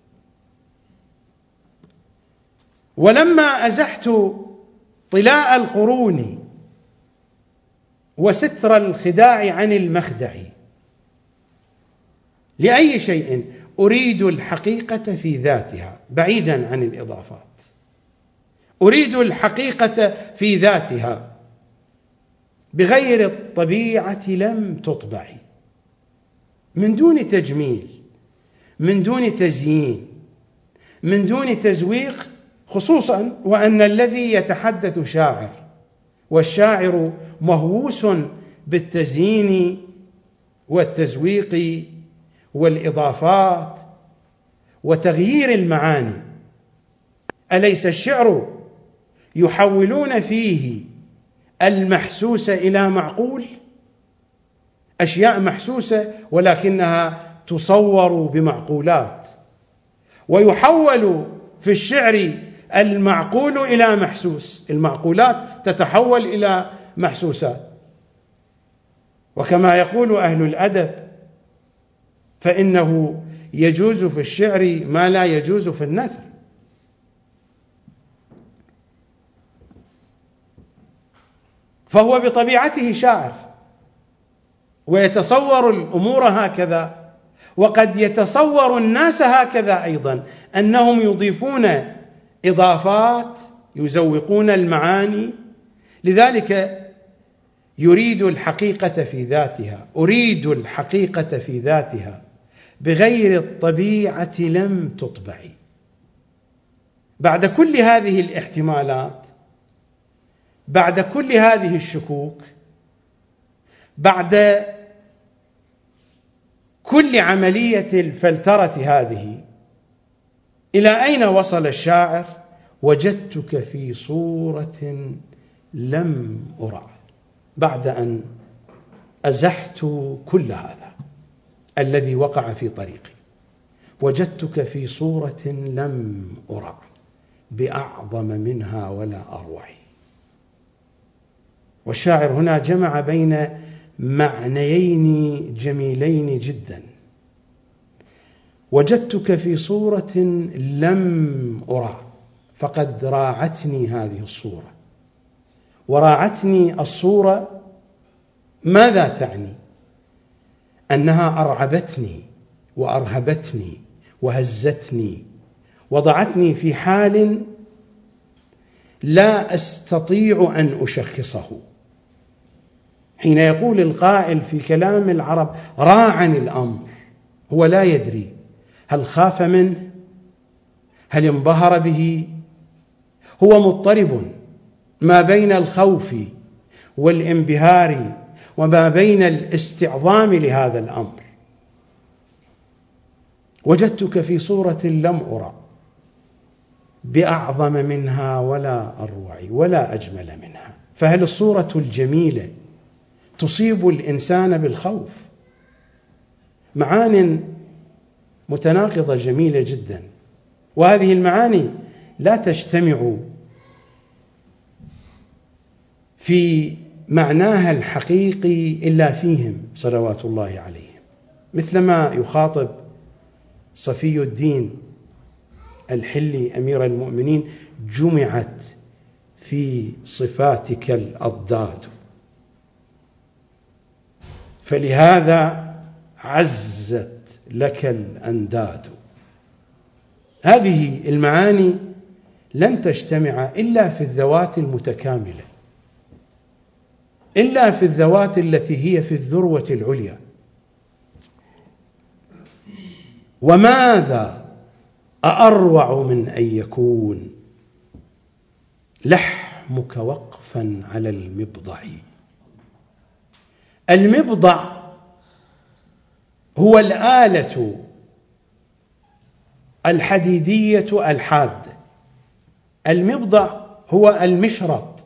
ولما أزحت طلاء القرون وستر الخداع عن المخدع، لأي شيء أريد الحقيقة في ذاتها بعيدا عن الإضافات، أريد الحقيقة في ذاتها بغير الطبيعة لم تطبع، من دون تجميل، من دون تزيين، من دون تزويق، خصوصا وأن الذي يتحدث شاعر، والشاعر مهووس بالتزيين والتزويق والإضافات وتغيير المعاني. أليس الشعر يحولون فيه المحسوس إلى معقول؟ أشياء محسوسة ولكنها تصور بمعقولات، ويحول في الشعر المعقول إلى محسوس، المعقولات تتحول إلى محسوسات. وكما يقول أهل الأدب فإنه يجوز في الشعر ما لا يجوز في النثر. فهو بطبيعته شاعر ويتصور الأمور هكذا، وقد يتصور الناس هكذا أيضا، أنهم يضيفون إضافات، يزوقون المعاني، لذلك يريد الحقيقة في ذاتها، أريد الحقيقة في ذاتها بغير الطبيعة لم تطبعي. بعد كل هذه الاحتمالات، بعد كل هذه الشكوك، بعد كل عملية الفلترة هذه، إلى أين وصل الشاعر؟ وجدتك في صورة لم أرى. بعد أن أزحت كل هذا الذي وقع في طريقي، وجدتك في صورة لم أرى بأعظم منها ولا أروع. والشاعر هنا جمع بين معنيين جميلين جدا. وجدتك في صورة لم أرى، فقد راعتني هذه الصورة، وراعتني الصورة ماذا تعني؟ أنها أرعبتني وأرهبتني وهزتني، وضعتني في حال لا أستطيع أن أشخصه. حين يقول القائل في كلام العرب راعني الأمر، هو لا يدري هل خاف منه، هل انبهر به، هو مضطرب ما بين الخوف والانبهار وما بين الاستعظام لهذا الأمر. وجدتك في صورة لم أرى بأعظم منها ولا أروع ولا أجمل منها. فهل الصورة الجميلة تصيب الإنسان بالخوف؟ معان متناقضة جميلة جدا، وهذه المعاني لا تجتمع في معناها الحقيقي إلا فيهم صلوات الله عليهم، مثلما يخاطب صفي الدين الحلي أمير المؤمنين: جمعت في صفاتك الأضداد، فلهذا عزت لك الأنداد. هذه المعاني لن تجتمع إلا في الذوات المتكاملة، إلا في الذوات التي هي في الذروة العليا. وماذا أروع من أن يكون لحمك وقفا على المبضع. المبضع هو الآلة الحديدية الحادة، المبضع هو المشرط،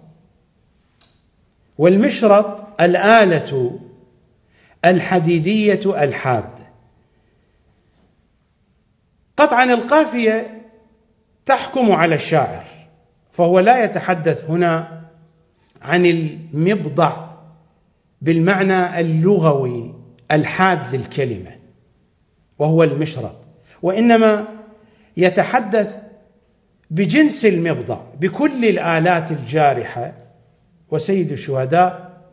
والمشرط الآلة الحديدية الحادة. قطعا القافية تحكم على الشاعر، فهو لا يتحدث هنا عن المبضع بالمعنى اللغوي الحاد للكلمة وهو المشرط، وإنما يتحدث بجنس المبضع بكل الآلات الجارحة. وسيد الشهداء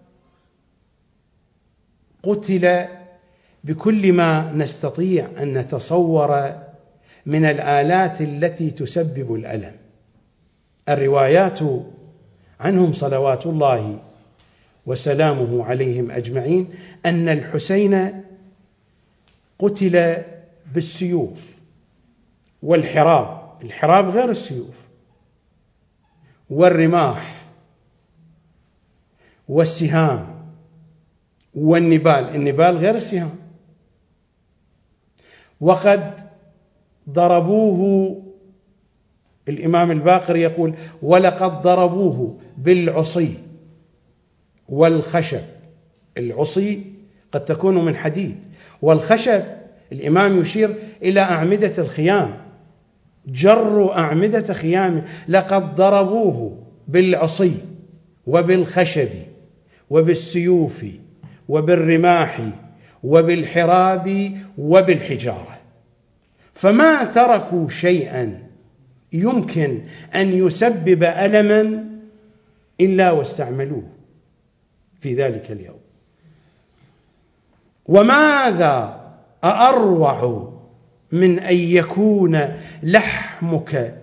قتل بكل ما نستطيع أن نتصور من الآلات التي تسبب الألم. الروايات عنهم صلوات الله وسلامه عليهم أجمعين أن الحسين قتل بالسيوف والحراب، الحراب غير السيوف، والرماح والسهام والنبال، النبال غير السهام. وقد ضربوه، الإمام الباقر يقول: ولقد ضربوه بالعصي والخشب. العصي قد تكون من حديد، والخشب الإمام يشير إلى أعمدة الخيام، جروا أعمدة خيام. لقد ضربوه بالعصي وبالخشب وبالسيوف وبالرماح وبالحراب وبالحجارة، فما تركوا شيئا يمكن أن يسبب ألما إلا واستعملوه في ذلك اليوم. وماذا أروع من أن يكون لحمك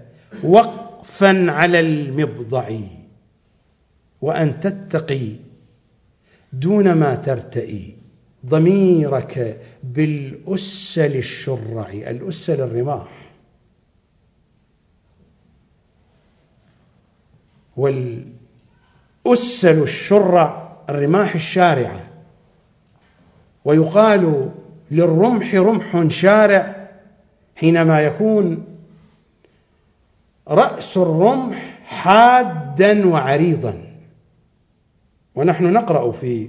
وقفا على المبضع وأن تتقي دون ما ترتئي ضميرك بالأسل الشرع. الأسل الرماح، والأسل الشرع الرماح الشارعة، ويقال للرمح رمح شارع حينما يكون رأس الرمح حادا وعريضا. ونحن نقرأ في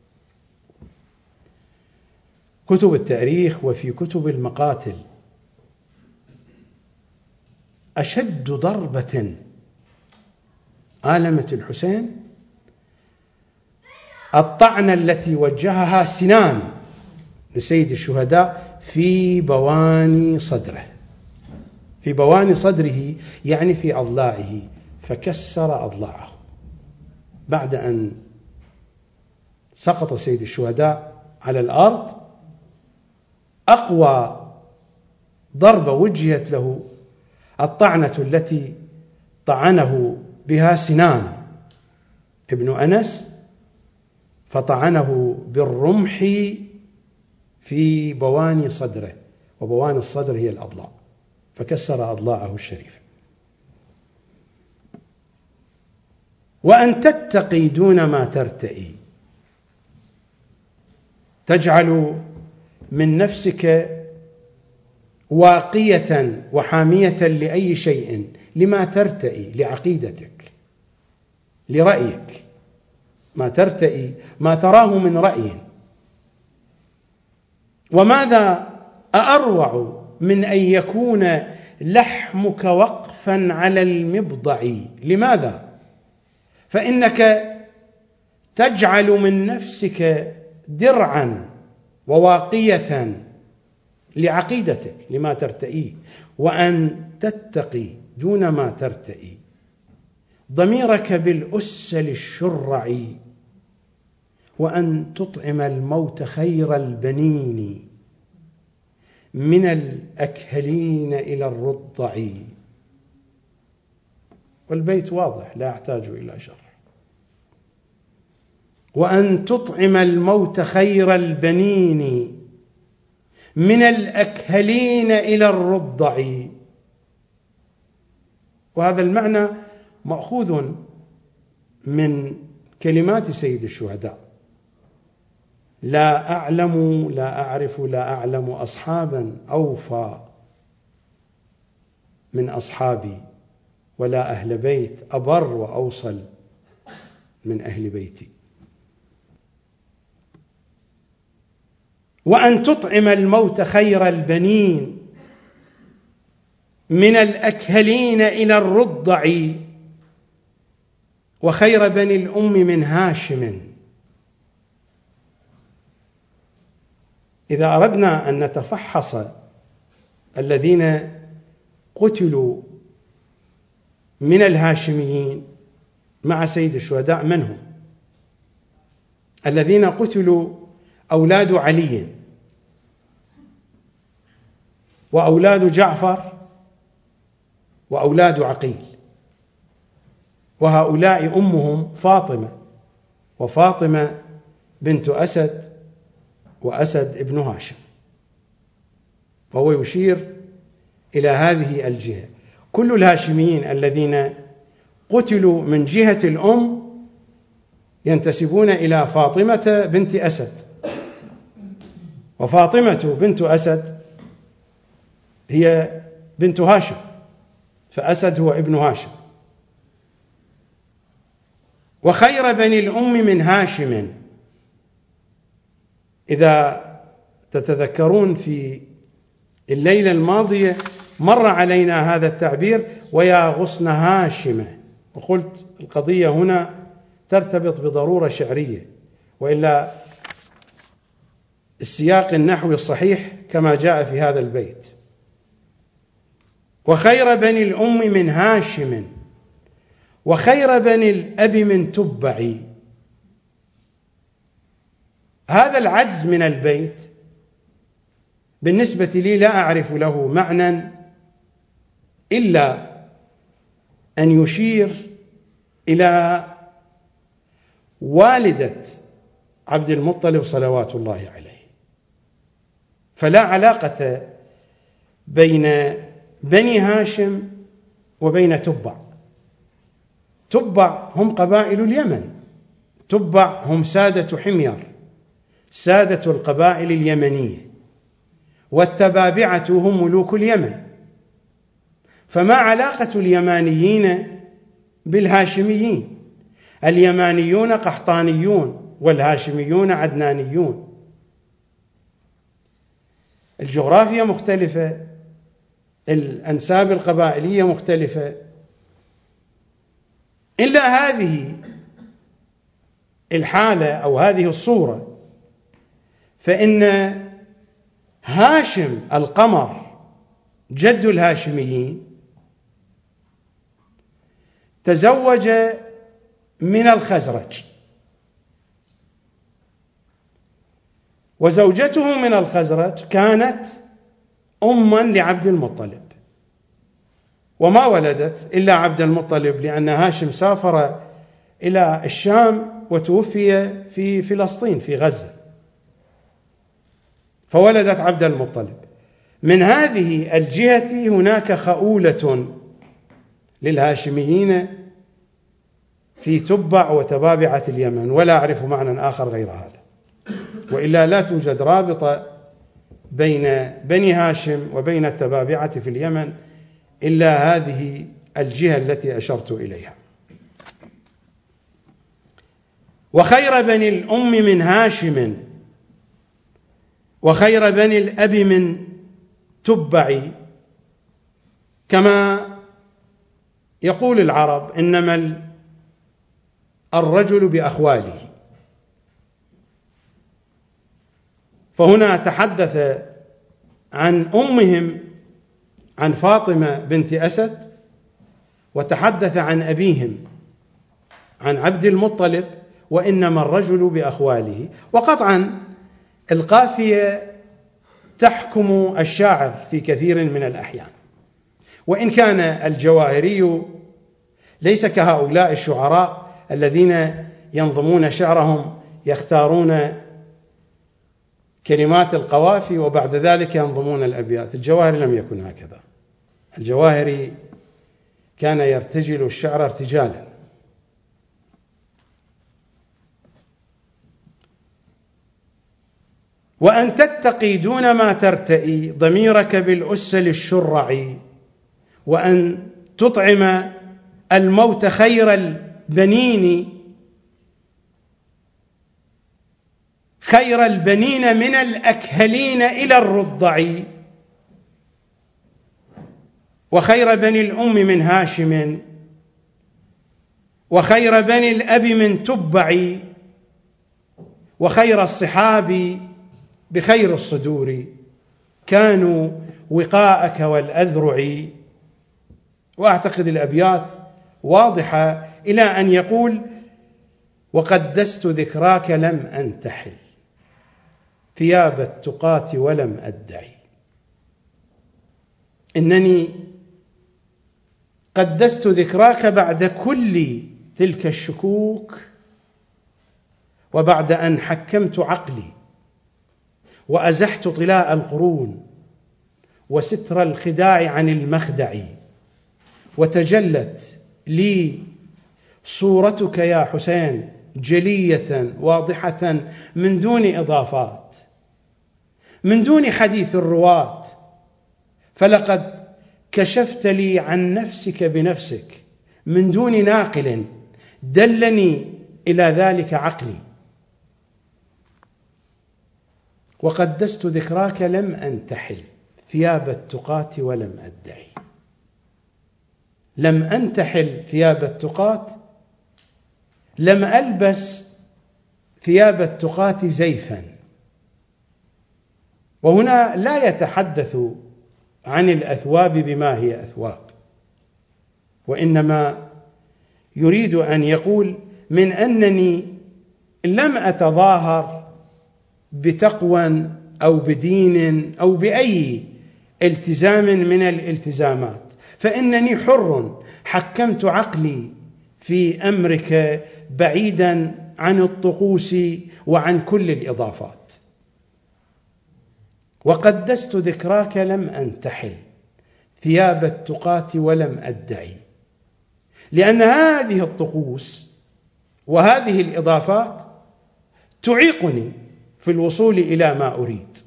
كتب التاريخ وفي كتب المقاتل أشد ضربة آلمت الحسين الطعنة التي وجهها سنان لسيد الشهداء في بواني صدره، في بواني صدره يعني في أضلاعه، فكسر أضلاعه بعد أن سقط سيد الشهداء على الأرض. أقوى ضربة وجهت له الطعنة التي طعنه بها سنان ابن أنس، فطعنه بالرمح في بواني صدره، وبواني الصدر هي الأضلاع، فكسر أضلاعه الشريفة. وأن تتقي دون ما ترتئي، تجعل من نفسك واقية وحامية لأي شيء، لما ترتئي، لعقيدتك، لرأيك، ما ترتئي ما تراه من رأي. وماذا أروع من أن يكون لحمك وقفا على المبضع؟ لماذا؟ فإنك تجعل من نفسك درعا وواقية لعقيدتك لما ترتئيه. وأن تتقي دون ما ترتئي ضميرك بالأسل الشرع، وأن تطعم الموت خير البنين من الأكهلين إلى الرضع. والبيت واضح لا يحتاج إلى شرح. وأن تطعم الموت خير البنين من الأكهلين إلى الرضع. وهذا المعنى مأخوذ من كلمات سيد الشهداء: لا أعرف أصحابا أوفى من أصحابي، ولا أهل بيت أبر وأوصل من أهل بيتي. وأن تطعم الموت خير البنين من الأكهلين إلى الرضع، وخير بني الأم من هاشم. إذا أردنا أن نتفحص الذين قتلوا من الهاشميين مع سيد الشهداء، من هم؟ الذين قتلوا أولاد علي وأولاد جعفر وأولاد عقيل، وهؤلاء أمهم فاطمة، وفاطمة بنت أسد، وأسد ابن هاشم. فهو يشير إلى هذه الجهة. كل الهاشميين الذين قتلوا من جهة الأم ينتسبون إلى فاطمة بنت أسد، وفاطمة بنت أسد هي بنت هاشم، فأسد هو ابن هاشم. وخير بني الأم من هاشم. إذا تتذكرون في الليلة الماضية مر علينا هذا التعبير: ويا غصن هاشمة، وقلت القضية هنا ترتبط بضرورة شعرية، وإلا السياق النحوي الصحيح كما جاء في هذا البيت: وخير بني الأم من هاشم، وخير بني الأب من تبع. هذا العجز من البيت بالنسبة لي لا أعرف له معنى إلا أن يشير إلى والدة عبد المطلب صلوات الله عليه. فلا علاقة بين بني هاشم وبين تبع. تبع هم قبائل اليمن، تبع هم سادة حمير، سادة القبائل اليمنية، والتبابعة هم ملوك اليمن. فما علاقة اليمانيين بالهاشميين؟ اليمانيون قحطانيون والهاشميون عدنانيون. الجغرافيا مختلفة، الأنساب القبائلية مختلفة. إلا هذه الحالة أو هذه الصورة، فإن هاشم القمر جد الهاشميين تزوج من الخزرج، وزوجته من الخزرج كانت أماً لعبد المطلب، وما ولدت إلا عبد المطلب، لأن هاشم سافر إلى الشام وتوفي في فلسطين في غزة، فولدت عبد المطلب. من هذه الجهة هناك خؤولة للهاشميين في تبع وتبابعة اليمن، ولا أعرف معنى آخر غير هذا، وإلا لا توجد رابطة بين بني هاشم وبين التبابعة في اليمن إلا هذه الجهة التي أشرت إليها. وخير بني الأم من هاشم، وخير بني الأب من تبع، كما يقول العرب: إنما الرجل بأخواله. فهنا تحدث عن أمهم، عن فاطمة بنت أسد، وتحدث عن أبيهم عن عبد المطلب، وإنما الرجل بأخواله. وقطعا القافية تحكم الشاعر في كثير من الأحيان، وإن كان الجواهري ليس كهؤلاء الشعراء الذين ينظمون شعرهم يختارون كلمات القوافي وبعد ذلك ينظمون الأبيات. الجواهري لم يكن هكذا، الجواهري كان يرتجل الشعر ارتجالا. وأن تتقي دون ما ترتئي ضميرك بالأسل الشرع، وأن تطعم الموت خير البنين، خير البنين من الأكهلين إلى الرضع، وخير بني الأم من هاشم، وخير بني الأب من تبع، وخير الصحاب بخير الصدور، كانوا وقاءك والأذرع. وأعتقد الأبيات واضحة إلى أن يقول: وقدست ذكراك لم أنتحل ثياب التقاة ولم أدعي. إنني قدست ذكراك بعد كل تلك الشكوك، وبعد أن حكمت عقلي وأزحت طلاء القرون وستر الخداع عن المخدع، وتجلت لي صورتك يا حسين جلية واضحة من دون إضافات، من دون حديث الرواة، فلقد كشفت لي عن نفسك بنفسك من دون ناقل دلني إلى ذلك عقلي. وقدست ذكراك لم أنتحل ثياب التقاة ولم أدعي. لم أنتحل ثياب التقاة، لم ألبس ثياب التقاة زيفا. وهنا لا يتحدث عن الأثواب بما هي أثواب، وإنما يريد أن يقول من أنني لم أتظاهر بتقوى أو بدين أو بأي التزام من الالتزامات، فإنني حر حكمت عقلي في أمرك بعيدا عن الطقوس وعن كل الإضافات. وقدست ذكراك لم أنتحل ثياب التقاة ولم أدعي، لأن هذه الطقوس وهذه الإضافات تعيقني في الوصول إلى ما أريد.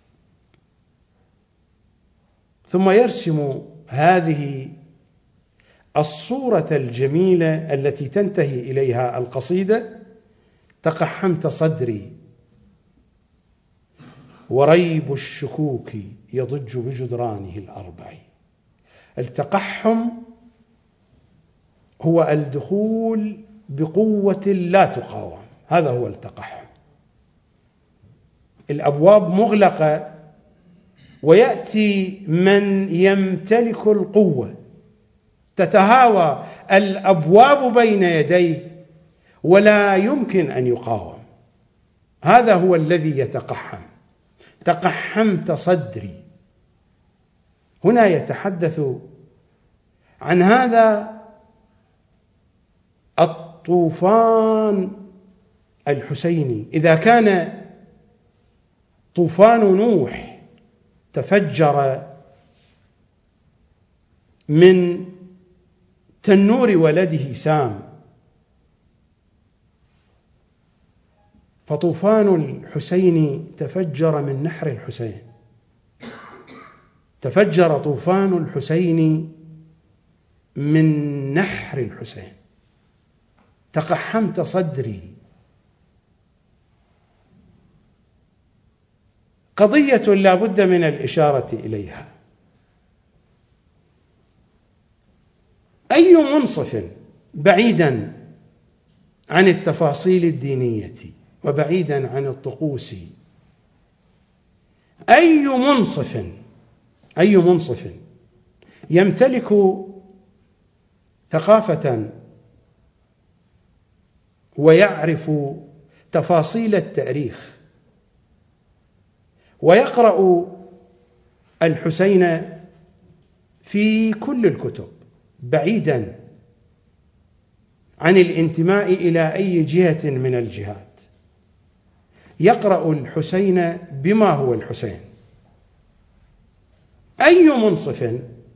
ثم يرسم هذه الصورة الجميلة التي تنتهي إليها القصيدة: تقحمت صدري وريب الشكوك يضج بجدرانه الأربع. التقحم هو الدخول بقوة لا تقاوم، هذا هو التقحم. الأبواب مغلقة ويأتي من يمتلك القوة، تتهاوى الأبواب بين يديه ولا يمكن أن يقاوم. هذا هو الذي يتقحم. تقحمت صدري، هنا يتحدث عن هذا الطوفان الحسيني. إذا كان طوفان نوح تفجر من تنور ولده سام، فطوفان الحسين تفجر من نحر الحسين. تفجر طوفان الحسين من نحر الحسين. تقحمت صدري، قضية لا بد من الإشارة إليها. أي منصف بعيدا عن التفاصيل الدينية وبعيدا عن الطقوس، أي منصف يمتلك ثقافة ويعرف تفاصيل التاريخ ويقرأ الحسين في كل الكتب بعيدا عن الانتماء إلى أي جهة من الجهات، يقرأ الحسين بما هو الحسين. أي منصف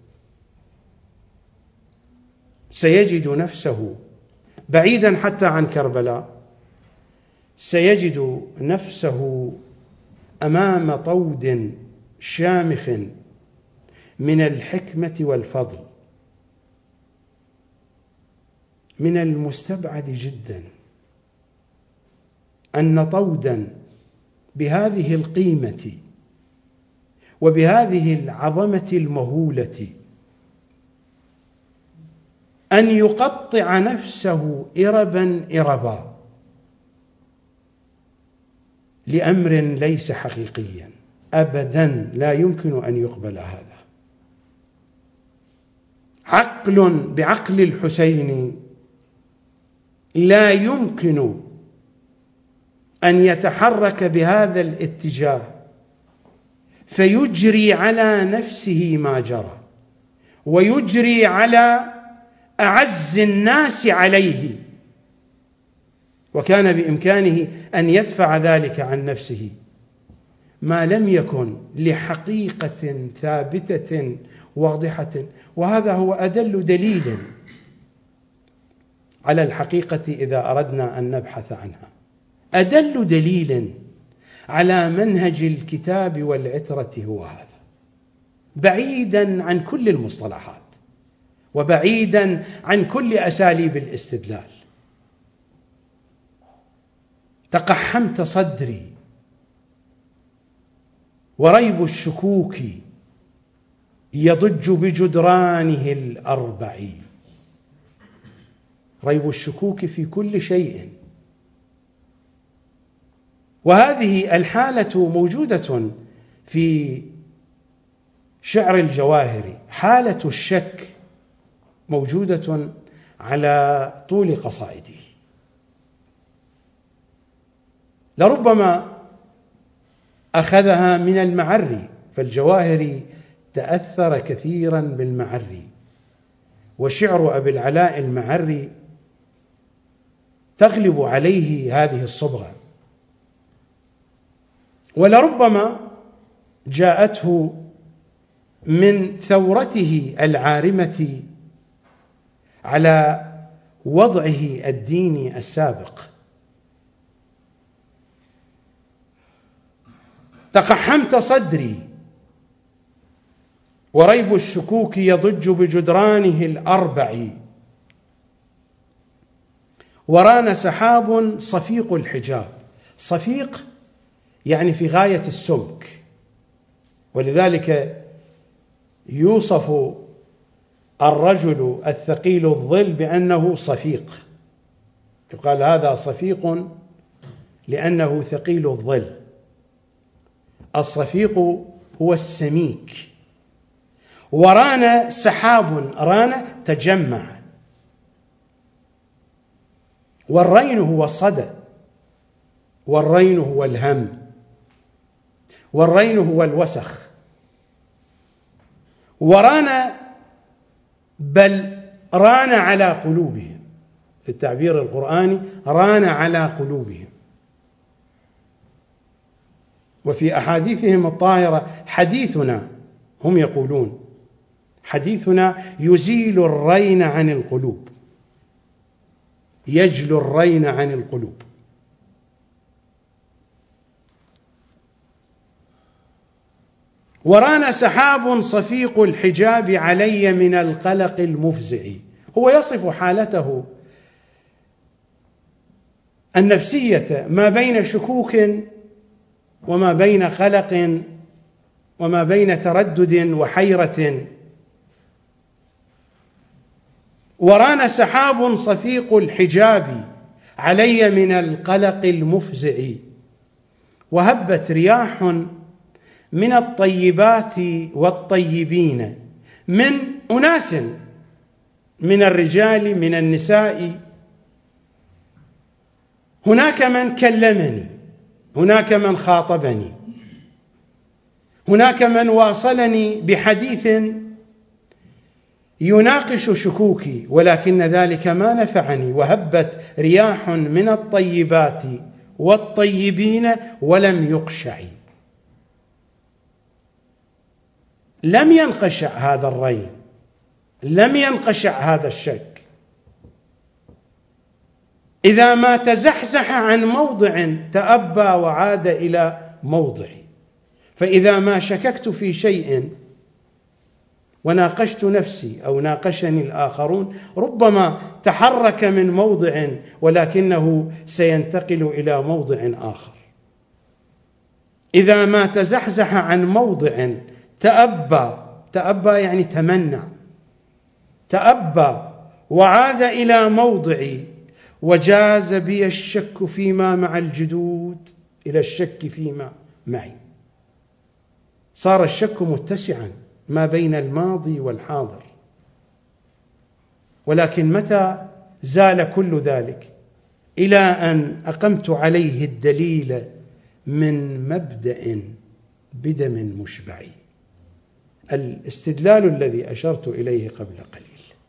سيجد نفسه بعيدا حتى عن كربلاء، سيجد نفسه أمام طود شامخ من الحكمة والفضل. من المستبعد جدا أن طودا بهذه القيمة وبهذه العظمة المهولة أن يقطع نفسه إربا إربا لأمر ليس حقيقيا أبدا، لا يمكن أن يقبل هذا. عقل بعقل الحسين لا يمكن أن يتحرك بهذا الاتجاه فيجري على نفسه ما جرى ويجري على أعز الناس عليه، وكان بإمكانه أن يدفع ذلك عن نفسه ما لم يكن لحقيقة ثابتة واضحة. وهذا هو أدل دليل على الحقيقة إذا أردنا أن نبحث عنها، أدل دليل على منهج الكتاب والعترة هو هذا، بعيدا عن كل المصطلحات وبعيدا عن كل أساليب الاستدلال. تقحمت صدري وريب الشكوك يضج بجدرانه الأربع. ريب الشكوك في كل شيء، وهذه الحالة موجودة في شعر الجواهري. حالة الشك موجودة على طول قصائده. لربما أخذها من المعري، فالجواهري تأثر كثيرا بالمعري، وشعر أبي العلاء المعري تغلب عليه هذه الصبغة، ولربما جاءته من ثورته العارمة على وضعه الديني السابق. تقحمت صدري وريب الشكوك يضج بجدرانه الأربع، وران سحاب صفيق الحجاب. صفيق يعني في غاية السمك، ولذلك يوصف الرجل الثقيل الظل بأنه صفيق، يقال هذا صفيق لأنه ثقيل الظل. الصفيق هو السميك. وران سحاب، ران تجمع، والرين هو الصدى، والرين هو الهم، والرين هو الوسخ. وران، بل ران على قلوبهم، في التعبير القرآني ران على قلوبهم. وفي أحاديثهم الطاهرة حديثنا، هم يقولون حديثنا يزيل الرين عن القلوب، يجلو الرين عن القلوب. وران سحاب صفيق الحجاب علي من القلق المفزع. هو يصف حالته النفسية ما بين شكوك وما بين قلق وما بين تردد وحيرة. وران سحاب صفيق الحجاب علي من القلق المفزع، وهبت رياح من الطيبات والطيبين، من أناس من الرجال من النساء. هناك من كلمني، هناك من خاطبني، هناك من واصلني بحديث يناقش شكوكي، ولكن ذلك ما نفعني. وهبت رياح من الطيبات والطيبين ولم يقشع. لم ينقشع هذا الرين، لم ينقشع هذا الشك. إذا ما تزحزح عن موضع تأبى وعاد إلى موضعي. فإذا ما شككت في شيء وناقشت نفسي أو ناقشني الآخرون، ربما تحرك من موضع ولكنه سينتقل إلى موضع آخر. إذا ما تزحزح عن موضع تأبى يعني تمنع، تأبى وعاد إلى موضعي. وجاز بي الشك فيما مع الجدود إلى الشك فيما معي. صار الشك متسعا ما بين الماضي والحاضر. ولكن متى زال كل ذلك؟ إلى أن أقمت عليه الدليل من مبدأ بدم مشبع. الاستدلال الذي أشرت إليه قبل قليل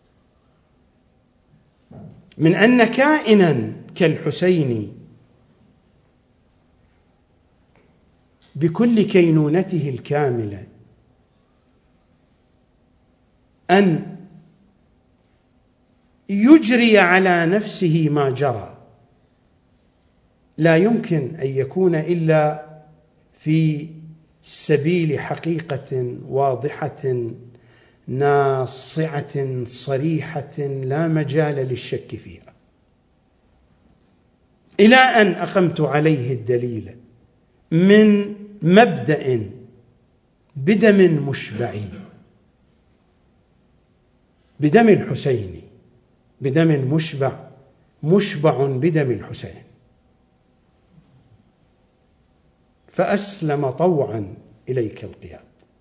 من أن كائنا كالحسين بكل كينونته الكاملة أن يجري على نفسه ما جرى لا يمكن أن يكون إلا في سبيل حقيقة واضحة ناصعة صريحة لا مجال للشك فيها، إلى أن أقمت عليه الدليل من مبدأ بدم مشبع، بدم الحسين، بدم مشبع بدم الحسين. فأسلم طوعا إليك القياد.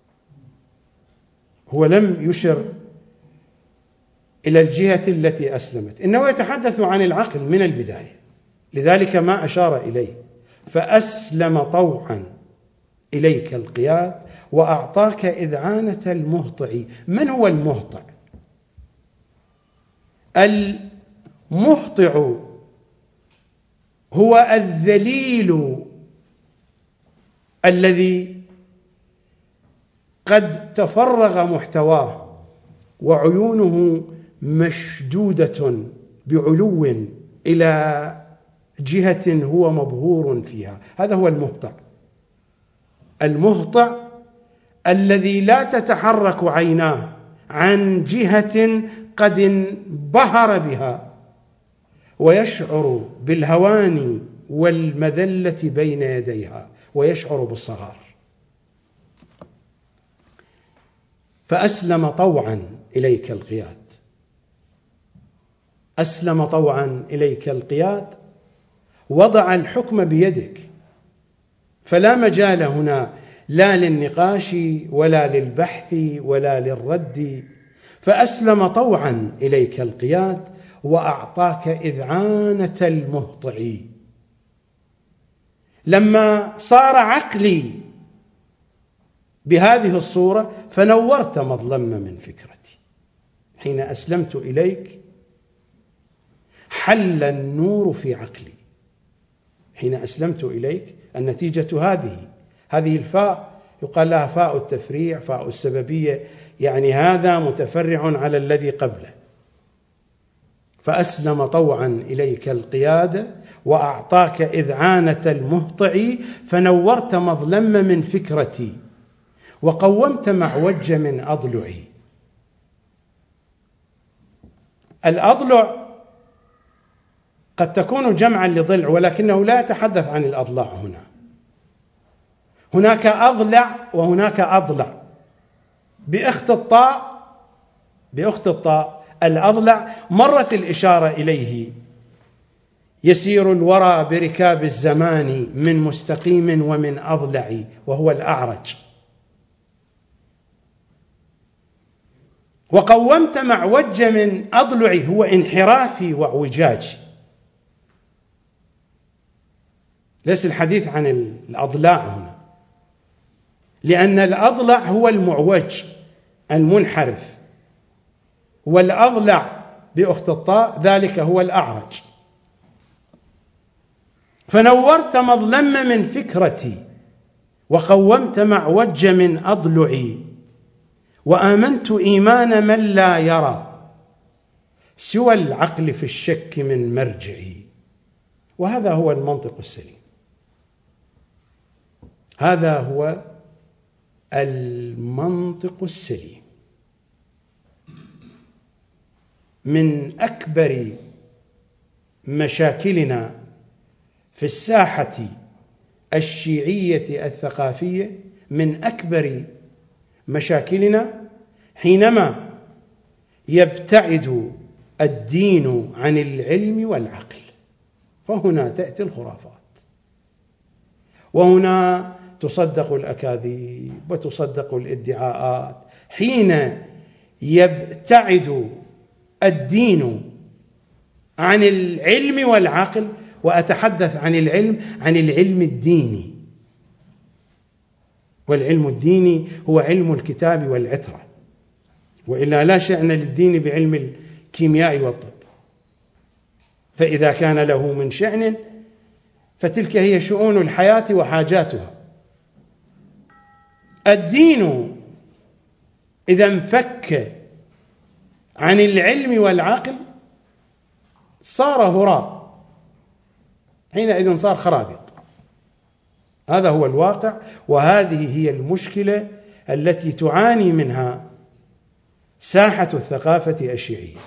هو لم يشر إلى الجهة التي أسلمت، إنه يتحدث عن العقل من البداية، لذلك ما أشار إليه. فأسلم طوعا إليك القياد وأعطاك إذعانة المهطع. من هو المهطع؟ المهطع هو الذليل الذي قد تفرغ محتواه وعيونه مشدودة بعلو إلى جهة هو مبهور فيها. هذا هو المهطع. المهطع الذي لا تتحرك عيناه عن جهة قد انبهر بها، ويشعر بالهوان والمذلة بين يديها، ويشعر بالصغار. فأسلم طوعا إليك القياد، أسلم طوعا إليك القياد، وضع الحكم بيدك، فلا مجال هنا لا للنقاش ولا للبحث ولا للرد. فأسلم طوعا إليك القياد وأعطاك إذعانة المهطع. لما صار عقلي بهذه الصورة فنورت مظلمة من فكرتي. حين أسلمت إليك حل النور في عقلي. حين أسلمت إليك النتيجة هذه الفاء يقال لها فاء التفريع، فاء السببية، يعني هذا متفرع على الذي قبله. فأسلم طوعا إليك القيادة وأعطاك إذعانة المهطع، فنورت مظلم من فكرتي وقومت معوج من أضلعي. الأضلع قد تكون جمعا لضلع، ولكنه لا يتحدث عن الأضلاع هنا. هناك أضلع وهناك أضلع. بأخت الطاء الأضلع مرت الإشارة إليه. يسير الورى بركاب الزمان من مستقيم ومن أضلع، وهو الأعرج. وقومت معوج من أضلعي، هو انحرافي واعوجاجي. ليس الحديث عن الأضلاع هنا، لأن الأضلع هو المعوج المنحرف، والأضلع بأخت الطاء ذلك هو الأعرج. فنورت مظلم من فكرتي وقومت معوج من أضلعي، وآمنت إيمان من لا يرى سوى العقل في الشك من مرجعي. وهذا هو المنطق السليم، هذا هو المنطق السليم. من أكبر مشاكلنا في الساحة الشيعية الثقافية، من أكبر مشاكلنا حينما يبتعد الدين عن العلم والعقل، فهنا تأتي الخرافات، وهنا تصدق الأكاذيب وتصدق الادعاءات. حين يبتعد الدين عن العلم والعقل، وأتحدث عن العلم الديني، والعلم الديني هو علم الكتاب والعترة، وإلا لا شأن للدين بعلم الكيمياء والطب. فإذا كان له من شأن فتلك هي شؤون الحياة وحاجاتها. الدين إذا انفك عن العلم والعقل صار هراء، حينئذ صار خرابيط. هذا هو الواقع، وهذه هي المشكلة التي تعاني منها ساحة الثقافة الشيعية.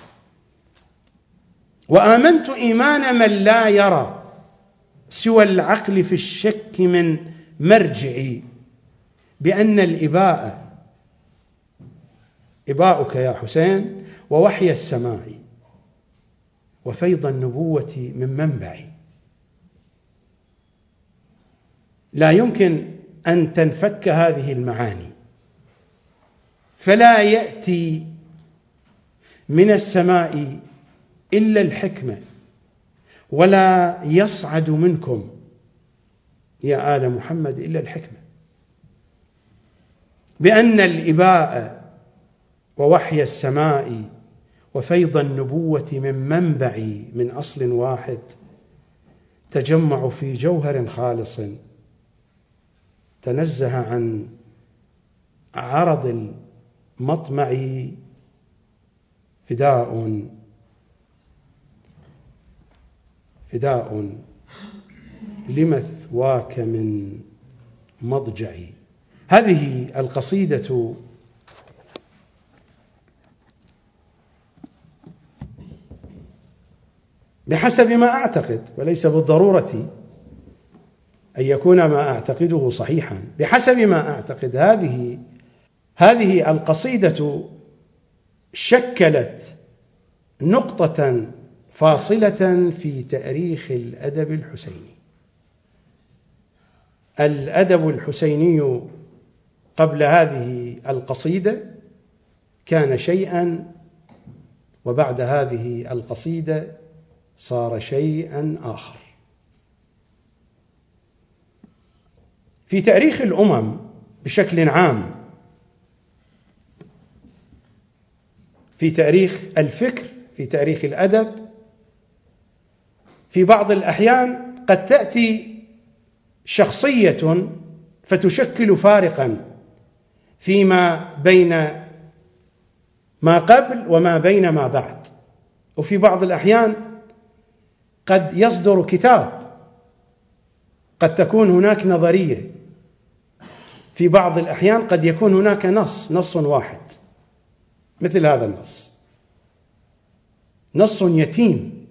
وآمنت إيمان من لا يرى سوى العقل في الشك من مرجعي، بأن الإباء إباؤك يا حسين ووحي السماء وفيض النبوة من منبعي. لا يمكن أن تنفك هذه المعاني، فلا يأتي من السماء إلا الحكمة، ولا يصعد منكم يا آل محمد إلا الحكمة. بأن الإباء ووحي السماء وفيض النبوة من منبعي، من أصل واحد، تجمعوا في جوهر خالص تنزه عن عرض المطمع، فداء لمثواك من مضجعي. هذه القصيدة بحسب ما أعتقد، وليس بالضرورة أن يكون ما أعتقده صحيحا، بحسب ما أعتقد هذه القصيدة شكلت نقطة فاصلة في تاريخ الأدب الحسيني. الأدب الحسيني قبل هذه القصيدة كان شيئا، وبعد هذه القصيدة صار شيئا آخر. في تاريخ الأمم بشكل عام، في تاريخ الفكر، في تاريخ الأدب، في بعض الأحيان قد تأتي شخصية فتشكل فارقا فيما بين ما قبل وما بين ما بعد. وفي بعض الأحيان قد يصدر كتاب، قد تكون هناك نظرية، في بعض الأحيان قد يكون هناك نص واحد، مثل هذا نص يتيم،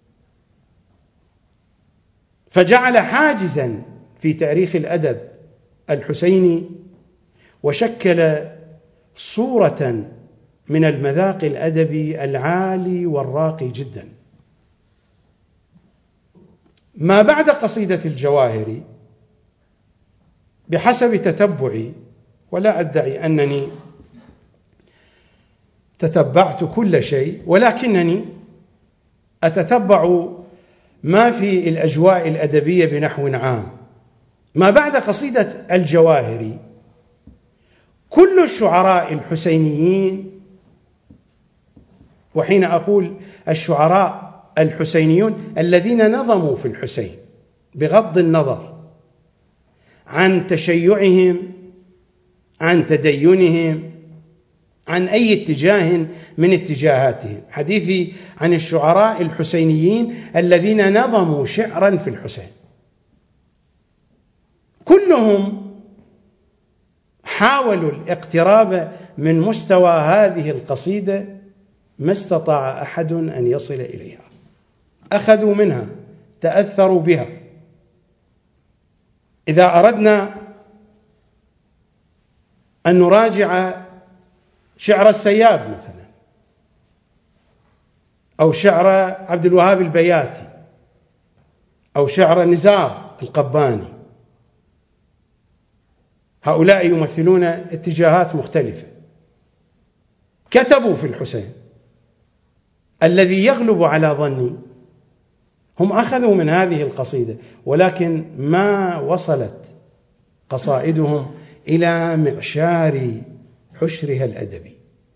فجعل حاجزا في تاريخ الأدب الحسيني، وشكل صورة من المذاق الأدبي العالي والراقي جدا. ما بعد قصيدة الجواهر بحسب تتبعي، ولا أدعي أنني تتبعت كل شيء، ولكنني أتتبع ما في الأجواء الأدبية بنحو عام. ما بعد قصيدة الجواهر كل الشعراء الحسينيين، وحين أقول الشعراء الحسينيون الذين نظموا في الحسين بغض النظر عن تشيعهم، عن تدينهم، عن أي اتجاه من اتجاهاتهم، حديثي عن الشعراء الحسينيين الذين نظموا شعرا في الحسين، كلهم حاولوا الاقتراب من مستوى هذه القصيدة ما استطاع أحد أن يصل إليها. أخذوا منها، تأثروا بها. إذا أردنا أن نراجع شعر السياب مثلا، أو شعر عبد الوهاب البياتي، أو شعر نزار القباني، هؤلاء يمثلون اتجاهات مختلفة، كتبوا في الحسين. الذي يغلب على ظني هم أخذوا من هذه القصيدة، ولكن ما وصلت قصائدهم إلى معشار حشرها الأدبي.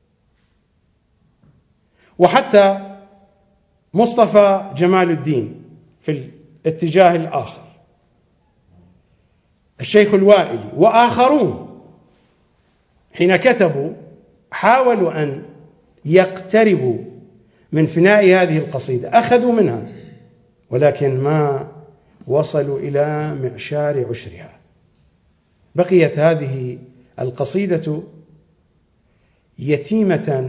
وحتى مصطفى جمال الدين في الاتجاه الآخر، الشيخ الوائلي وآخرون، حين كتبوا حاولوا أن يقتربوا من فناء هذه القصيدة، أخذوا منها، ولكن ما وصلوا إلى معشار عشرها. بقيت هذه القصيدة يتيمة،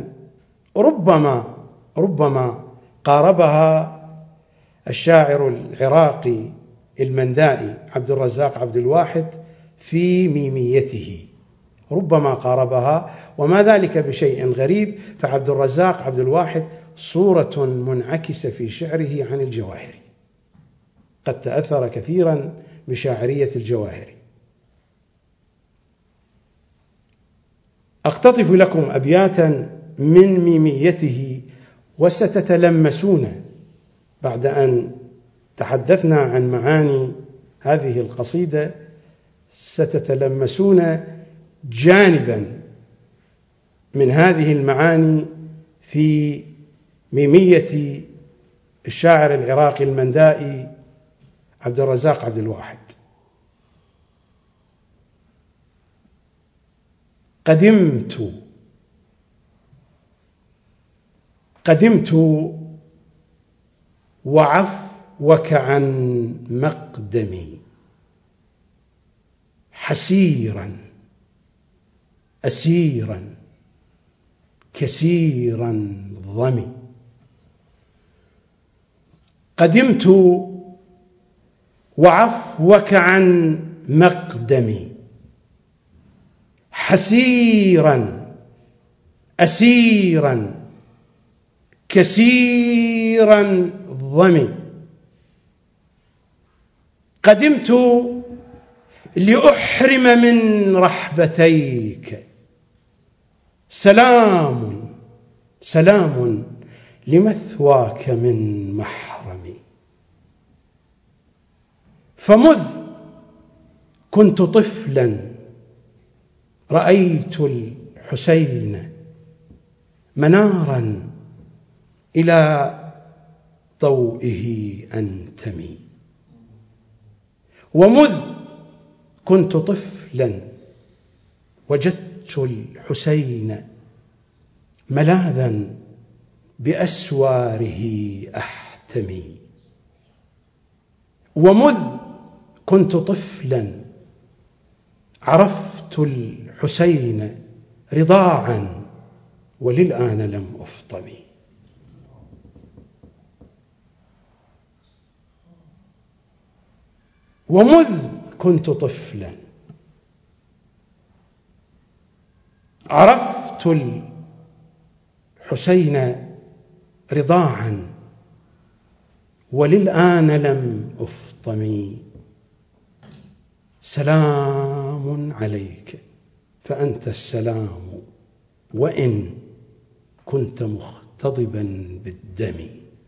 ربما قاربها الشاعر العراقي المندائي عبد الرزاق عبد الواحد في ميميته، ربما قاربها، وما ذلك بشيء غريب، فعبد الرزاق عبد الواحد صورة منعكسة في شعره عن الجواهر، قد تأثر كثيرا بشاعرية الجواهر. أقتطف لكم أبياتا من ميميته، وستتلمسون بعد أن تحدثنا عن معاني هذه القصيدة، ستتلمسون جانبا من هذه المعاني في ميمية الشاعر العراقي المندائي عبد الرزاق عبد الواحد. قدمت وعفوك عن مقدمي، حسيرا أسيرا كسيرا ظمي. قدمت وعفوك عن مقدمي، حسيرا أسيرا كسيرا ظمي. قدمت لأحرم من رحبتيك، سلام سلام لمثواك من محرمي. فمذ كنت طفلا رأيت الحسين منارا إلى ضوئه أنتمي. ومذ كنت طفلا وجدت الحسين ملاذا بأسواره أحتمي. ومذ كنت طفلا عرفت الحسين رضاعا وللآن لم أفطمي. ومذ كنت طفلا عرفت الحسين رضاعا وللآن لم أفطمي. سلام عليك فأنت السلام وإن كنت مختضبا بالدم.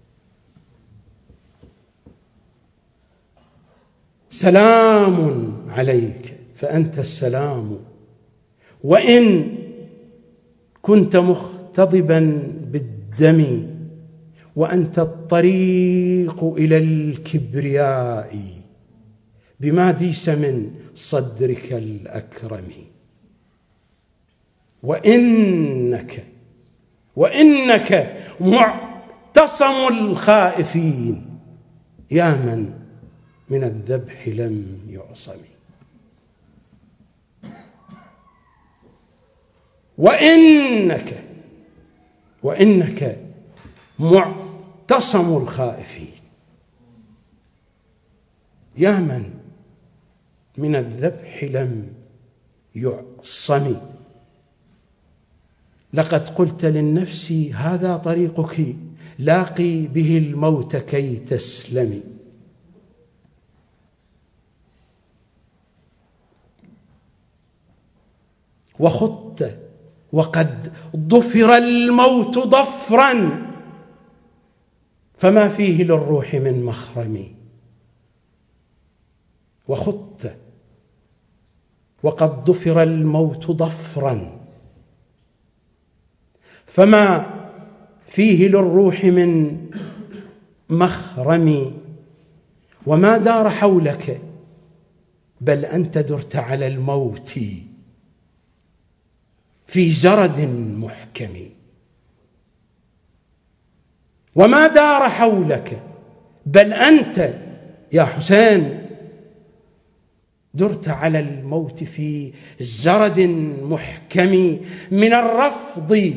سلام عليك فأنت السلام وإن كنت مختضبا بالدم. وأنت الطريق إلى الكبرياء بما ديس من صدرك الأكرم. وإنك معتصم الخائفين يا من من الذبح لم يعصم. وإنك معتصم الخائفين يا من من الذبح لم يعصم. لقد قلت للنفس هذا طريقك لاقي به الموت كي تسلمي. وخضت وقد ضفر الموت ضفرا فما فيه للروح من مخرم. وخضت وقد ضفر الموت ضفرا فما فيه للروح من مخرم. وما دار حولك بل أنت درت على الموت في زرد محكم. وما دار حولك بل أنت يا حسين درت على الموت في زرد محكم من الرفض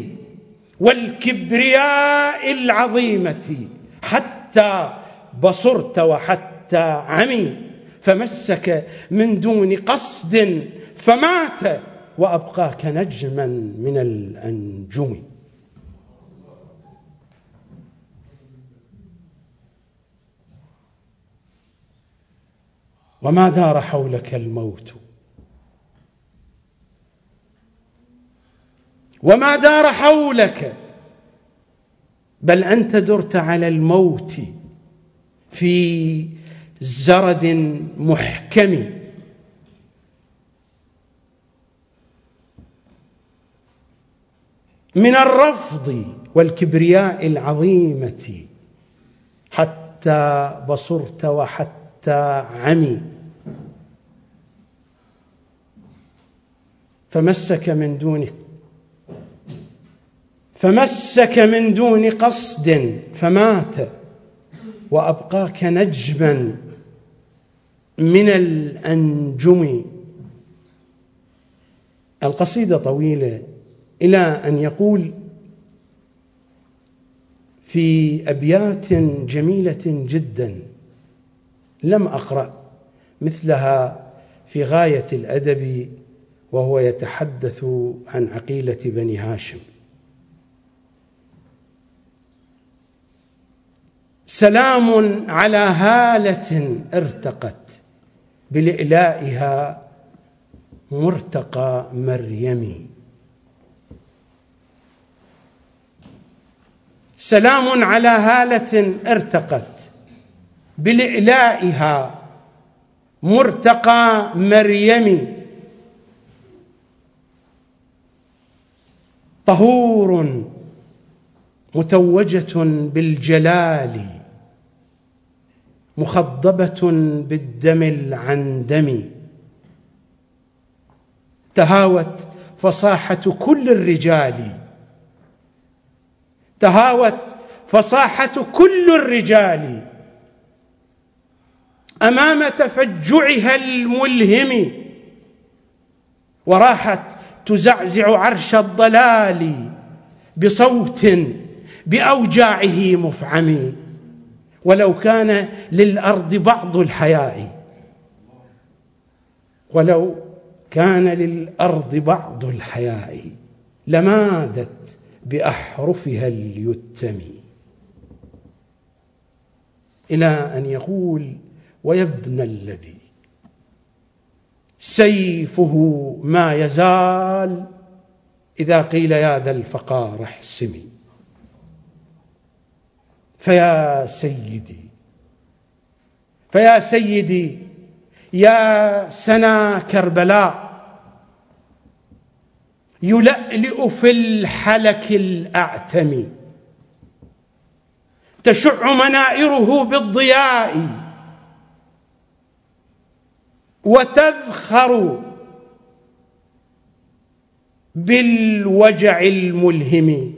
والكبرياء العظيمة حتى بصرت وحتى عمي. فمسك من دون قصد فمات وأبقاك نجما من الأنجم. وما دار حولك الموت وما دار حولك بل أنت درت على الموت في زرد محكم. من الرفض والكبرياء العظيمة حتى بصرت وحتى حتى عمي، فمسك من دون قصد فمات، وأبقاك نجما من الأنجم. القصيدة طويلة، إلى أن يقول في أبيات جميلة جدا لم أقرأ مثلها في غاية الأدب، وهو يتحدث عن عقيلة بني هاشم: سلام على هالة ارتقت بلئلائها مرتقى مريم. سلام على هالة ارتقت بلئلائها مرتقى مريم، طهور متوجة بالجلال مخضبة بالدم العندم. تهاوت فصاحة كل الرجال، تهاوت فصاحة كل الرجال أمام تفجعها الملهم، وراحت تزعزع عرش الضلال بصوت بأوجاعه مفعم. ولو كان للأرض بعض الحياء، ولو كان للأرض بعض الحياء لمادت بأحرفها اليتم. إلى أن يقول: ويا ابن الذي سيفه ما يزال إذا قيل يا ذا الفقار احسمي. فيا سيدي يا سنا كربلاء، يلألئ في الحلك الأعتم، تشع منائره بالضياء وتذخر بالوجع الملهم.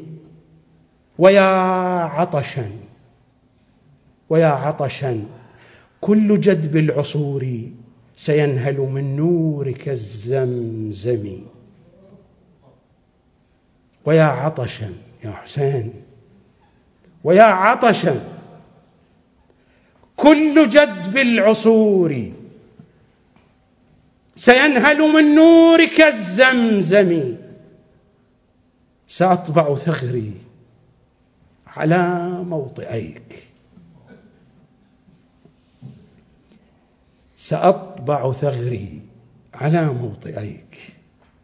ويا عطشا كل جدب العصور سينهل من نورك الزمزم. ويا عطشا يا حسين، ويا عطشا كل جدب العصور سينهل من نورك الزمزم. سأطبع ثغري على موطئيك، سأطبع ثغري على موطئيك.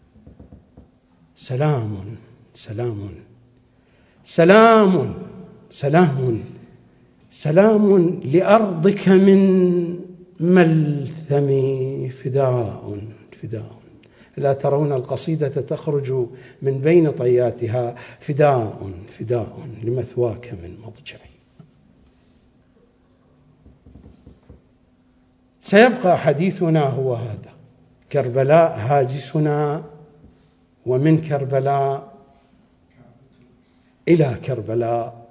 سلام سلام سلام سلام سلام لأرضك من ملثم فداء فداء. لا ترون القصيدة تخرج من بين طياتها: فداء فداء لمثواك من مضجعي. سيبقى حديثنا هو هذا: كربلاء هاجسنا، ومن كربلاء إلى كربلاء.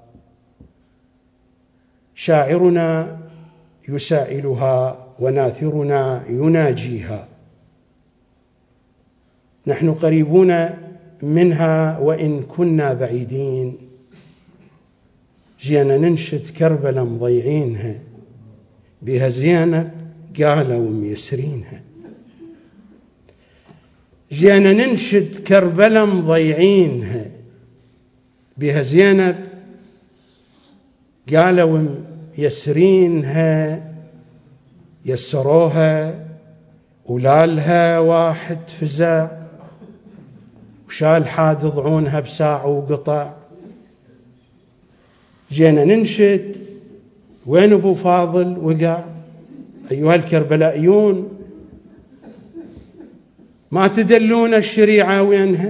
شاعرنا يسائلها وناثرنا يناجيها. نحن قريبون منها وإن كنا بعيدين. جينا ننشد كربلاء مضيعينها، بها زينب قالوا ميسرينها. جينا ننشد كربلاء مضيعينها، بها زينب قالوا يسرينها. يسروها ولالها واحد فزع، وشال حاد ضعونها بساع وقطع. جينا ننشد وين أبو فاضل وقع. أيها الكربلائيون، ما تدلون الشريعة وينها.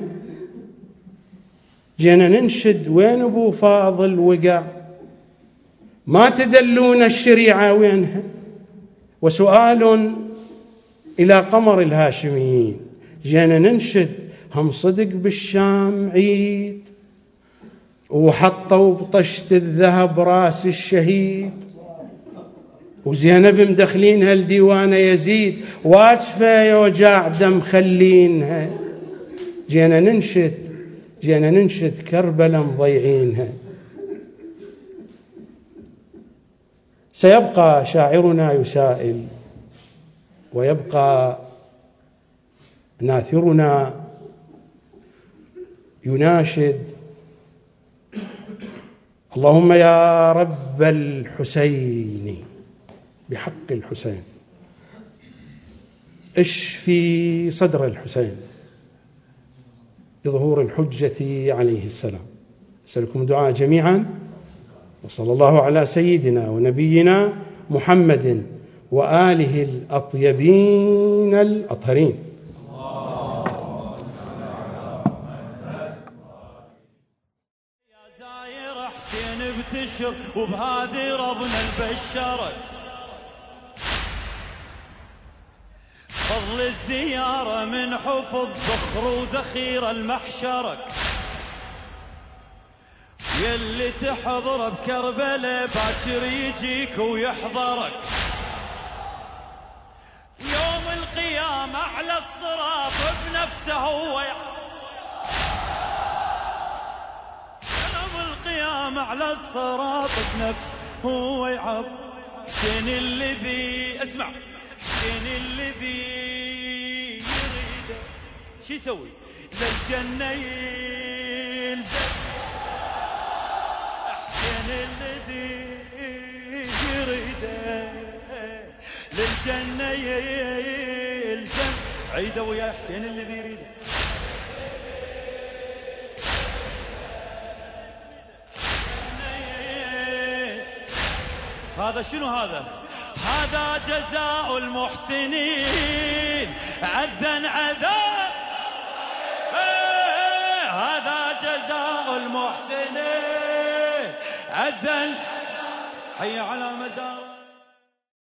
جينا ننشد وين أبو فاضل وقع، ما تدلون الشريعة وينها. وسؤال إلى قمر الهاشميين: جينا ننشد هم صدق بالشام عيد وحطوا بطشت الذهب راس الشهيد، وزينب مدخلينها الديوان يزيد واجفة يوجع دم خلينها. جينا ننشد كربلاء مضيعينها. سيبقى شاعرنا يسائل، ويبقى ناثرنا يناشد: اللهم يا رب الحسين بحق الحسين اشفي صدر الحسين بظهور الحجة عليه السلام. أسألكم الدعاء جميعا، وصلى الله على سيدنا ونبينا محمد وآله الأطيبين الأطهرين. يا زاير حسين بتشر وبهذه ربنا البشرك، فضل الزيارة من حفظ ذخر وذخير المحشرك، يلي تحضر بكربلاء باكر يجيك ويحضرك، يوم القيامة على الصراط بنفسه هو يوم القيامة على الصراط بنفسه هو يعب. حسين الذي اسمع، حسين الذي يريده شو يسوي؟ للجنة يلزم. حسين الذي يريده للجنة يلزم. عيده ويا حسين الذي يريده. هذا شنو هذا؟ هذا جزاء المحسنين عذن عذاب. هذا جزاء المحسنين عذن. حي على مزار